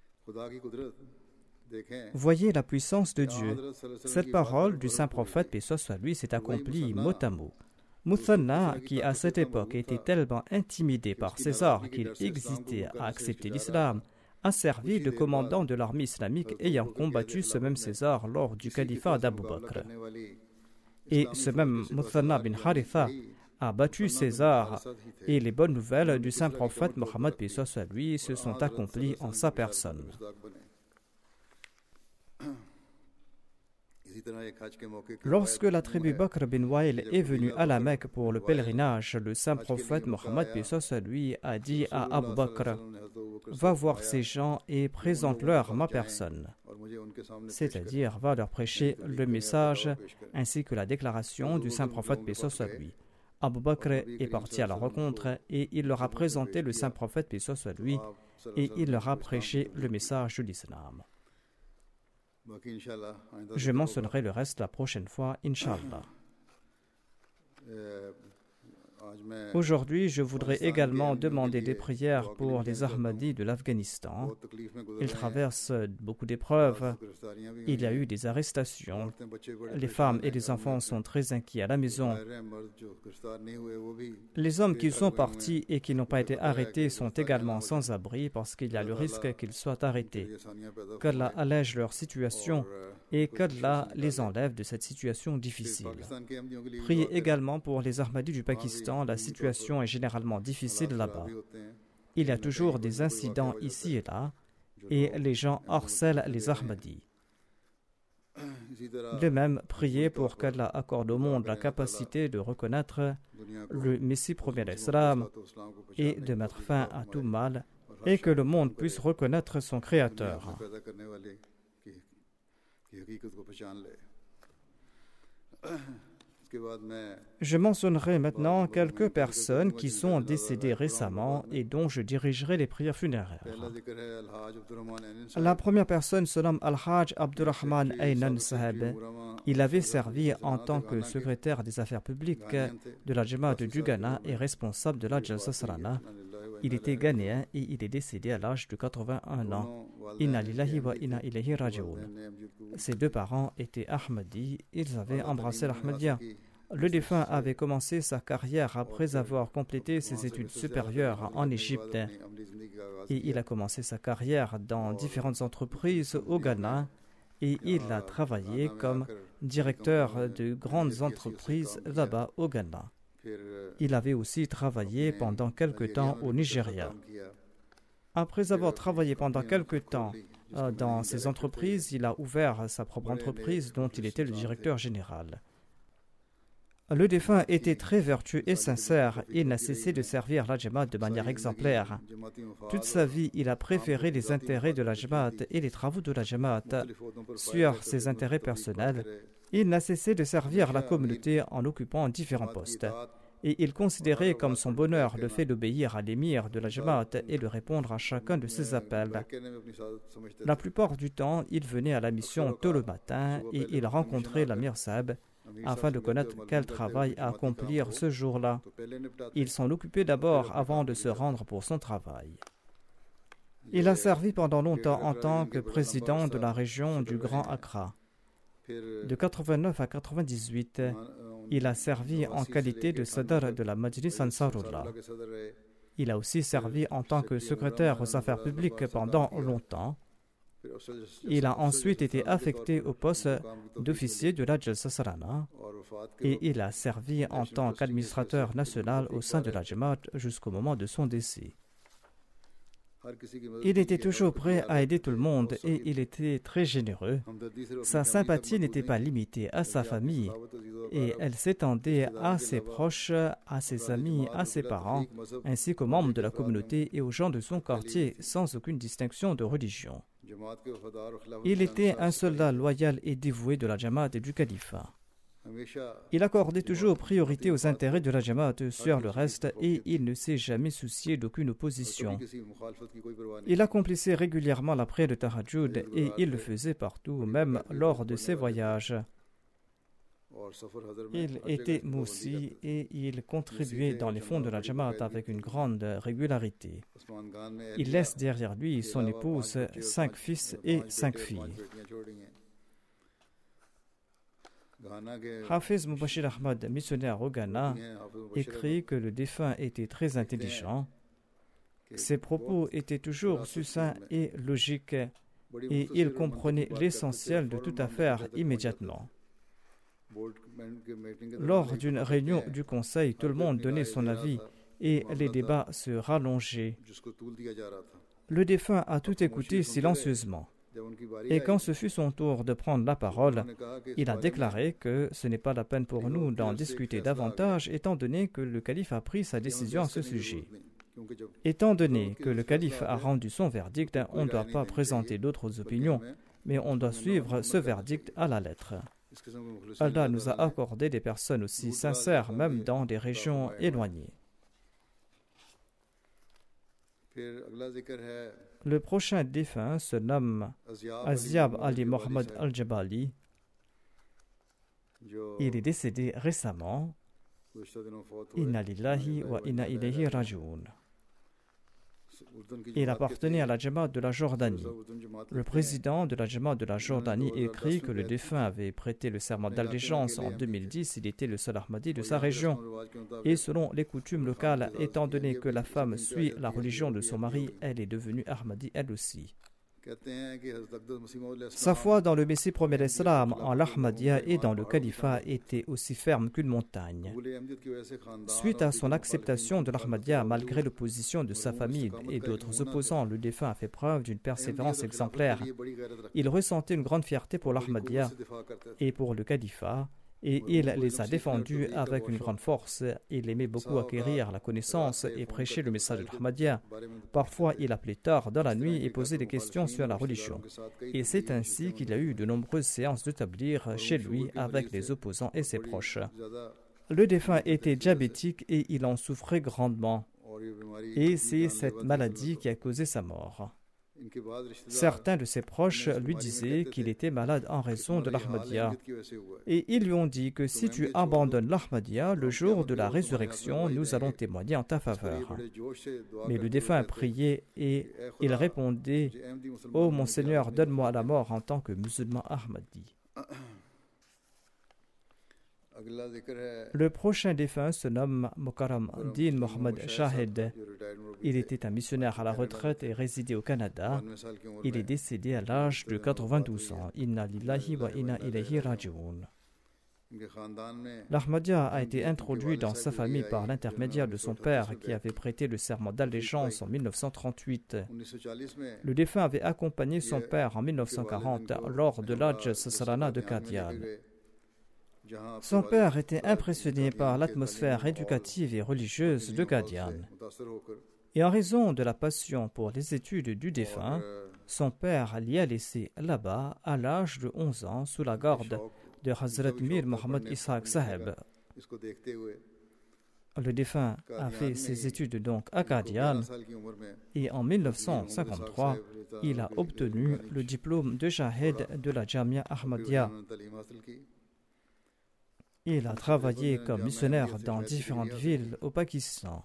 [SPEAKER 2] Voyez la puissance de Dieu. Cette parole du saint prophète, paix soit lui, s'est accomplie mot à mot. Muthanna, qui à cette époque était tellement intimidé par César qu'il hésitait à accepter l'islam, a servi de commandant de l'armée islamique ayant combattu ce même César lors du califat d'Abu Bakr. Et ce même Muthanna bin Haritha a battu César, et les bonnes nouvelles du saint prophète Mohammed, paix soit lui, se sont accomplies en sa personne. Lorsque la tribu Bakr bin Wa'il est venue à la Mecque pour le pèlerinage, le saint prophète Mohammed lui a dit à Abu Bakr: va voir ces gens et présente-leur ma personne, c'est-à-dire va leur prêcher le message ainsi que la déclaration du saint prophète lui. Abu Bakr est parti à la rencontre et il leur a présenté le saint prophète lui et il leur a prêché le message de l'islam. Je mentionnerai le reste la prochaine fois, Inch'Allah. Aujourd'hui, je voudrais également demander des prières pour les Ahmadis de l'Afghanistan. Ils traversent beaucoup d'épreuves. Il y a eu des arrestations. Les femmes et les enfants sont très inquiets à la maison. Les hommes qui sont partis et qui n'ont pas été arrêtés sont également sans abri parce qu'il y a le risque qu'ils soient arrêtés. Qu'Allah allège leur situation et qu'Allah les enlève de cette situation difficile. Priez également pour les Ahmadis du Pakistan. La situation est généralement difficile là-bas. Il y a toujours des incidents ici et là, et les gens harcèlent les Ahmadis. De même, priez pour qu'Allah accorde au monde la capacité de reconnaître le Messie premier d'Islam et de mettre fin à tout mal, et que le monde puisse reconnaître son Créateur. Je mentionnerai maintenant quelques personnes qui sont décédées récemment et dont je dirigerai les prières funéraires. La première personne se nomme Al-Hajj Abdurrahman Aynan Saheb. Il avait servi en tant que secrétaire des affaires publiques de la Jamaat du Ghana et responsable de la Jalsa Sarana. Il était ghanéen et il est décédé à l'âge de quatre-vingt-un ans. Inna lillahi wa inna ilayhi raji'un. Ses deux parents étaient Ahmadis, ils avaient embrassé l'Ahmadiyya. Le défunt avait commencé sa carrière après avoir complété ses études supérieures en Égypte et il a commencé sa carrière dans différentes entreprises au Ghana et il a travaillé comme directeur de grandes entreprises là-bas au Ghana. Il avait aussi travaillé pendant quelque temps au Nigeria. Après avoir travaillé pendant quelque temps euh, dans ces entreprises, il a ouvert sa propre entreprise dont il était le directeur général. Le défunt était très vertueux et sincère. Il n'a cessé de servir la Jamaat de manière exemplaire. Toute sa vie, il a préféré les intérêts de la Jamaat et les travaux de la Jamaat sur ses intérêts personnels. Il n'a cessé de servir la communauté en occupant différents postes. Et il considérait comme son bonheur le fait d'obéir à l'émir de la Jamaat et de répondre à chacun de ses appels. La plupart du temps, il venait à la mission tôt le matin et il rencontrait l'Amir Saheb afin de connaître quel travail à accomplir ce jour-là. Il s'en occupait d'abord avant de se rendre pour son travail. Il a servi pendant longtemps en tant que président de la région du Grand Accra. De quatre-vingt-neuf à quatre-vingt-dix-huit, il a servi en qualité de Sadr de la Majlis Ansarullah. Il a aussi servi en tant que secrétaire aux affaires publiques pendant longtemps. Il a ensuite été affecté au poste d'officier de la Jalsa Sarana et il a servi en tant qu'administrateur national au sein de la Jamaat jusqu'au moment de son décès. Il était toujours prêt à aider tout le monde et il était très généreux. Sa sympathie n'était pas limitée à sa famille et elle s'étendait à ses proches, à ses amis, à ses parents, ainsi qu'aux membres de la communauté et aux gens de son quartier, sans aucune distinction de religion. Il était un soldat loyal et dévoué de la Jamaat et du califat. Il accordait toujours priorité aux intérêts de la Jamaat sur le reste et il ne s'est jamais soucié d'aucune opposition. Il accomplissait régulièrement la prière de Tahajjud et il le faisait partout, même lors de ses voyages. Il était moussi et il contribuait dans les fonds de la Jamaat avec une grande régularité. Il laisse derrière lui son épouse, cinq fils et cinq filles. Hafiz Mubashir Ahmad, missionnaire au Ghana, écrit que le défunt était très intelligent. Ses propos étaient toujours succincts et logiques et il comprenait l'essentiel de toute affaire immédiatement. Lors d'une réunion du conseil, tout le monde donnait son avis et les débats se rallongeaient. Le défunt a tout écouté silencieusement. Et quand ce fut son tour de prendre la parole, il a déclaré que ce n'est pas la peine pour nous d'en discuter davantage étant donné que le calife a pris sa décision à ce sujet. Étant donné que le calife a rendu son verdict, on ne doit pas présenter d'autres opinions, mais on doit suivre ce verdict à la lettre. Allah nous a accordé des personnes aussi sincères, même dans des régions éloignées. Le prochain défunt se nomme Aziab Ali Mohamed Al-Jabali. Il est décédé récemment. Inna lillahi wa inna ilayhi raji'un. Il appartenait à la Jamaat de la Jordanie. Le président de la Jamaat de la Jordanie écrit que le défunt avait prêté le serment d'allégeance en deux mille dix. Il était le seul Ahmadi de sa région. Et selon les coutumes locales, étant donné que la femme suit la religion de son mari, elle est devenue Ahmadi elle aussi. Sa foi dans le Messie premier l'Islam, en l'Ahmadiyya et dans le califat était aussi ferme qu'une montagne. Suite à son acceptation de l'Ahmadiyya, malgré l'opposition de sa famille et d'autres opposants, le défunt a fait preuve d'une persévérance exemplaire. Il ressentait une grande fierté pour l'Ahmadiyya et pour le califat et il les a défendus avec une grande force. Il aimait beaucoup acquérir la connaissance et prêcher le message de l'Ahmadiyya. Parfois, il appelait tard dans la nuit et posait des questions sur la religion. Et c'est ainsi qu'il a eu de nombreuses séances de tabligh chez lui avec les opposants et ses proches. Le défunt était diabétique et il en souffrait grandement. Et c'est cette maladie qui a causé sa mort. Certains de ses proches lui disaient qu'il était malade en raison de l'Ahmadiyya. Et ils lui ont dit que si tu abandonnes l'Ahmadiyya, le jour de la résurrection, nous allons témoigner en ta faveur. Mais le défunt a prié et il répondait « Oh mon Seigneur, donne-moi la mort en tant que musulman Ahmadi ». Le prochain défunt se nomme Mukarram Din Mohammed Shahid. Il était un missionnaire à la retraite et résidait au Canada. Il est décédé à l'âge de quatre-vingt-douze ans. Inna lillahi wa inna ilayhi raji'un. L'Ahmadiyya a été introduit dans sa famille par l'intermédiaire de son père qui avait prêté le serment d'allégeance en mille neuf cent trente-huit. Le défunt avait accompagné son père en mille neuf cent quarante lors de l'Hajj Sasalana de Qadian. Son père était impressionné par l'atmosphère éducative et religieuse de Qadian. Et en raison de la passion pour les études du défunt, son père l'y a laissé là-bas à l'âge de onze ans sous la garde de Hazrat Mir Mohammed Ishaq Saheb. Le défunt a fait ses études donc à Qadian et en mille neuf cent cinquante-trois, il a obtenu le diplôme de Shahid de la Jamia Ahmadiyya. Il a travaillé comme missionnaire dans différentes villes au Pakistan.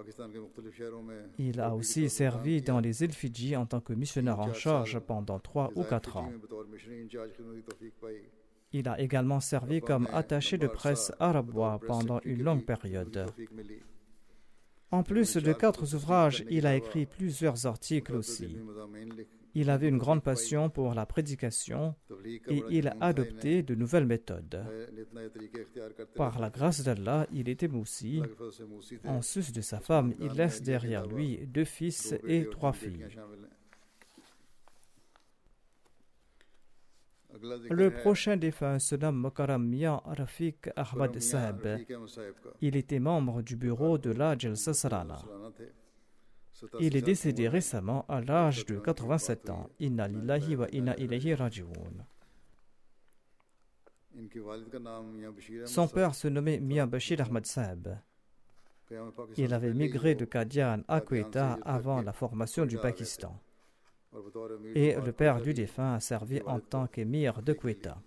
[SPEAKER 2] Il a aussi servi dans les îles Fidji en tant que missionnaire en charge pendant trois ou quatre ans. Il a également servi comme attaché de presse arabois pendant une longue période. En plus de quatre ouvrages, il a écrit plusieurs articles aussi. Il avait une grande passion pour la prédication et il a adopté de nouvelles méthodes. Par la grâce d'Allah, il était moussi. En sus de sa femme, il laisse derrière lui deux fils et trois filles. Le prochain défunt se nomme Mukarram Mian Rafiq Ahmad Saheb. Il était membre du bureau de la Jalsa Salana. Il est décédé récemment à l'âge de quatre-vingt-sept ans. Inna lillahi wa inna ilayhi raji'un. Son père se nommait Mian Bashir Ahmad Saheb. Il avait migré de Qadian à Quetta avant la formation du Pakistan. Et le père du défunt a servi en tant qu'émir de Quetta.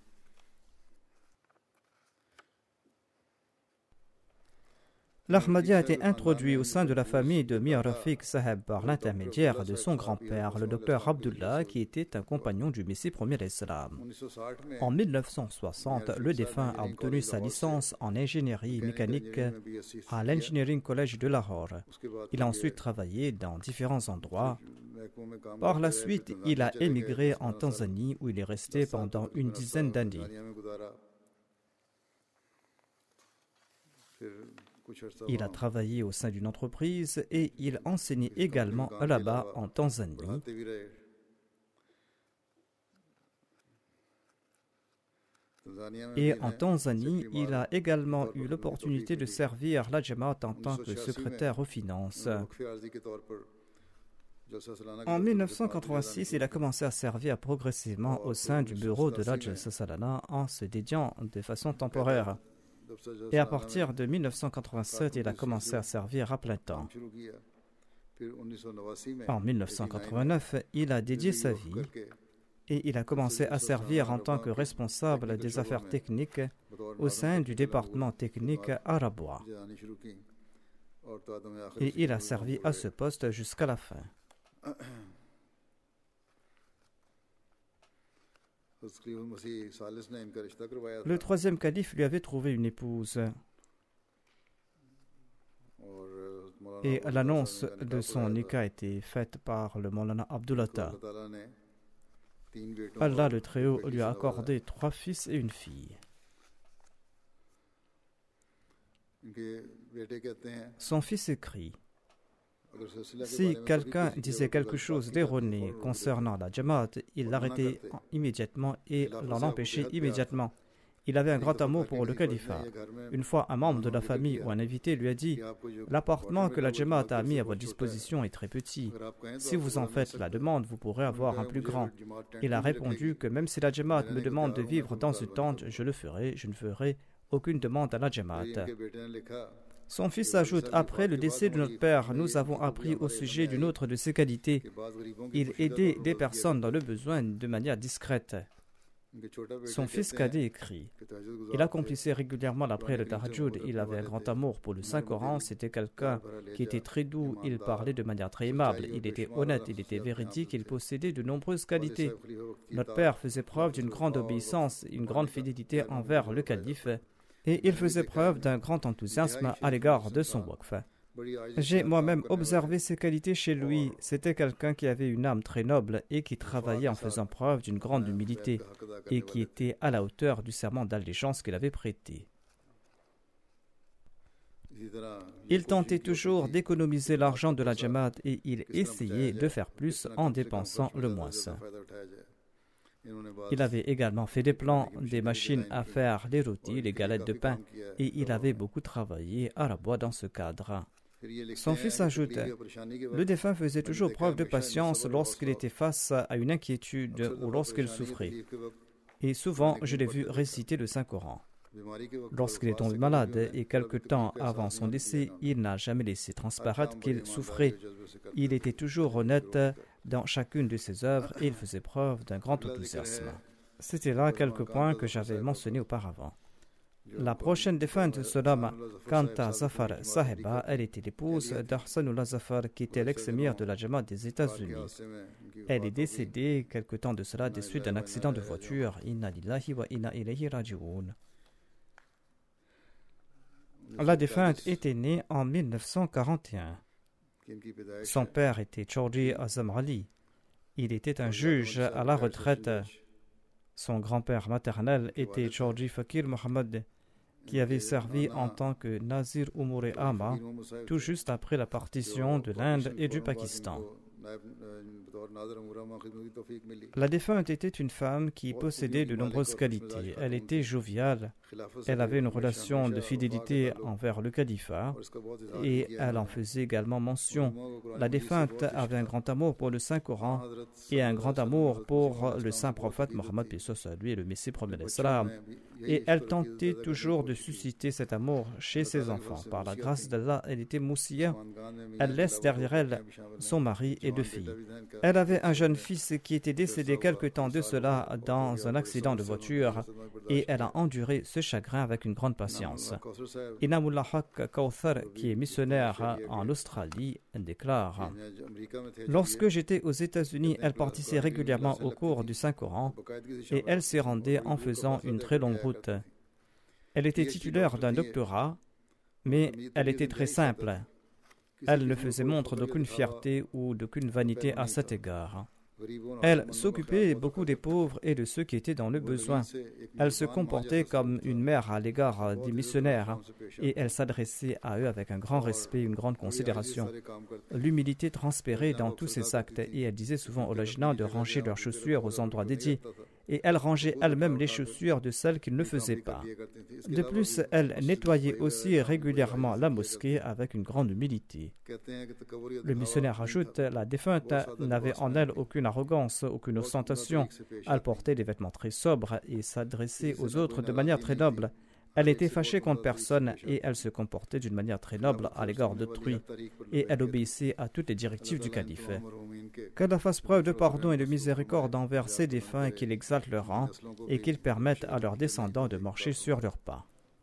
[SPEAKER 2] L'Ahmadiyya a été introduit au sein de la famille de Mian Rafiq Saheb par l'intermédiaire de son grand-père, le docteur Abdullah, qui était un compagnon du Messie premier d'Islam. En mille neuf cent soixante, le défunt a obtenu sa licence en ingénierie mécanique à l'Engineering College de Lahore. Il a ensuite travaillé dans différents endroits. Par la suite, il a émigré en Tanzanie où il est resté pendant une dizaine d'années. Il a travaillé au sein d'une entreprise et il enseignait également là-bas en Tanzanie. Et en Tanzanie, il a également eu l'opportunité de servir la Jamaat en tant que secrétaire aux finances. En mille neuf cent quatre-vingt-six, il a commencé à servir progressivement au sein du bureau de la Jalsa Salana en se dédiant de façon temporaire. Et à partir de mille neuf cent quatre-vingt-sept, il a commencé à servir à plein temps. En mille neuf cent quatre-vingt-neuf, il a dédié sa vie et il a commencé à servir en tant que responsable des affaires techniques au sein du département technique arabois. Et il a servi à ce poste jusqu'à la fin. Le troisième calife lui avait trouvé une épouse. Et l'annonce de son nikah a été faite par le Maulana Abdulatta. Allah le Très-Haut lui a accordé trois fils et une fille. Son fils écrit: si quelqu'un disait quelque chose d'erroné concernant la Jamaat, il l'arrêtait immédiatement et l'en empêchait immédiatement. Il avait un grand amour pour le califat. Une fois, un membre de la famille ou un invité lui a dit « L'appartement que la Jamaat a mis à votre disposition est très petit. Si vous en faites la demande, vous pourrez avoir un plus grand. » Il a répondu que même si la Jamaat me demande de vivre dans une tente, je le ferai, je ne ferai aucune demande à la Jamaat. Son fils ajoute « Après le décès de notre père, nous avons appris au sujet d'une autre de ses qualités. Il aidait des personnes dans le besoin de manière discrète. » Son fils cadet écrit « Il accomplissait régulièrement la prière de Tahajjud. Il avait un grand amour pour le Saint-Coran. C'était quelqu'un qui était très doux. Il parlait de manière très aimable. Il était honnête. Il était véridique. Il possédait de nombreuses qualités. Notre père faisait preuve d'une grande obéissance, une grande fidélité envers le calife. Et il faisait preuve d'un grand enthousiasme à l'égard de son waqf. J'ai moi-même observé ces qualités chez lui. C'était quelqu'un qui avait une âme très noble et qui travaillait en faisant preuve d'une grande humilité et qui était à la hauteur du serment d'allégeance qu'il avait prêté. Il tentait toujours d'économiser l'argent de la Jamaat et il essayait de faire plus en dépensant le moins. Il avait également fait des plans, des machines à faire les rôtis, les galettes de pain, et il avait beaucoup travaillé à la bois dans ce cadre. Son fils ajoute « Le défunt faisait toujours preuve de patience lorsqu'il était face à une inquiétude ou lorsqu'il souffrait. Et souvent, je l'ai vu réciter le Saint-Coran. Lorsqu'il est tombé malade et quelque temps avant son décès, il n'a jamais laissé transparaître qu'il souffrait. Il était toujours honnête dans chacune de ses œuvres et il faisait preuve d'un grand enthousiasme. » C'était là quelques points que j'avais mentionnés auparavant. La prochaine défunte se nomme Kanta Zafar Saheba. Elle était l'épouse d'Ahsanullah Zafar, qui était l'ex-émir de la Jamaat des États-Unis. Elle est décédée quelque temps de cela des suites d'un accident de voiture. Inna lillahi wa inna ilayhi raji'un. La défunte était née en mille neuf cent quarante et un. Son père était Chaudhry Azam Ali. Il était un juge à la retraite. Son grand-père maternel était Chaudhry Fakir Mohammad, qui avait servi en tant que Nazir Umur-e Amma tout juste après la partition de l'Inde et du Pakistan. La défunte était une femme qui possédait de nombreuses qualités. Elle était joviale, elle avait une relation de fidélité envers le califat et elle en faisait également mention. La défunte avait un grand amour pour le Saint-Coran et un grand amour pour le Saint-Prophète Mohammed, paix soit lui, et le Messie premier d'Islam. Et elle tentait toujours de susciter cet amour chez ses enfants. Par la grâce d'Allah, elle était moussiya. Elle laisse derrière elle son mari et deux filles. Elle avait un jeune fils qui était décédé quelque temps de cela dans un accident de voiture et elle a enduré ce chagrin avec une grande patience. Inamullah Haq Kauthar, qui est missionnaire en Australie, déclare « Lorsque j'étais aux États-Unis, elle participait régulièrement au cours du Saint-Coran et elle s'y rendait en faisant une très longue route. Elle était titulaire d'un doctorat, mais elle était très simple. Elle ne faisait montre d'aucune fierté ou d'aucune vanité à cet égard. Elle s'occupait beaucoup des pauvres et de ceux qui étaient dans le besoin. Elle se comportait comme une mère à l'égard des missionnaires et elle s'adressait à eux avec un grand respect et une grande considération. L'humilité transpérait dans tous ses actes et elle disait souvent aux lajna de ranger leurs chaussures aux endroits dédiés et elle rangeait elle-même les chaussures de celles qu'ils ne faisaient pas. De plus, elle nettoyait aussi régulièrement la mosquée avec une grande humilité. Le missionnaire ajoute, la défunte n'avait en elle aucune arrogance, aucune ostentation. Elle portait des vêtements très sobres et s'adressait aux autres de manière très noble. Elle était fâchée contre personne et elle se comportait d'une manière très noble à l'égard d'autrui et elle obéissait à toutes les directives du calife. Qu'Allah fasse preuve de pardon et de miséricorde envers ses défunts et qu'il exalte leur rang et qu'il permette à leurs descendants de marcher sur leurs pas.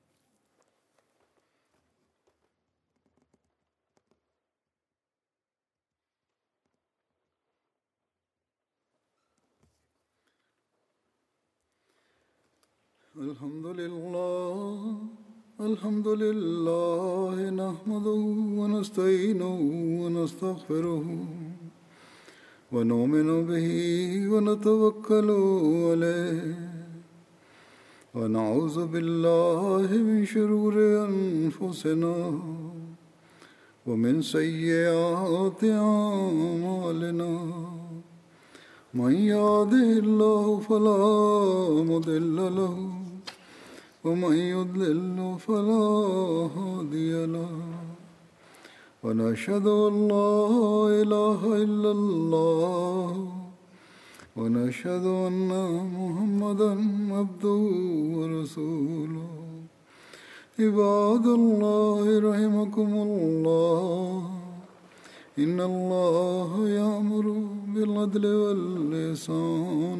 [SPEAKER 1] Alhamdulillah, alhamdulillah, nahmaduhu wa nasta'inuhu wa nastaghfiruhu wa nu'minu bihi wa natawakkalu alayhi wa na'udhu billahi min shururi anfusina wa min sayyiati a'malina. من يهده الله فلا مضل له ومن يضلل فلا هادي له ونشهد أن لا إله إلا الله ونشهد أن محمدا عبده ورسوله عباد الله رحمكم الله إن الله يأمر بالعدل والإحسان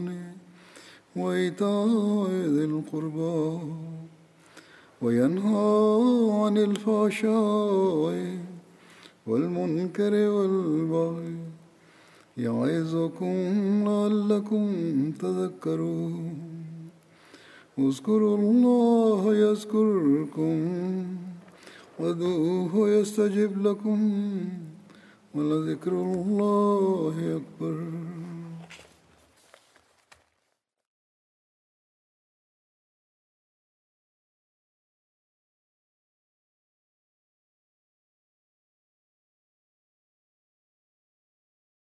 [SPEAKER 1] وإيتاء ذي القربى وينهى عن الفحشاء والمنكر والبغي يعظكم لعلكم تذكرون اذكروا الله يذكركم وادعوه يستجب لكم ولذكر الله أكبر.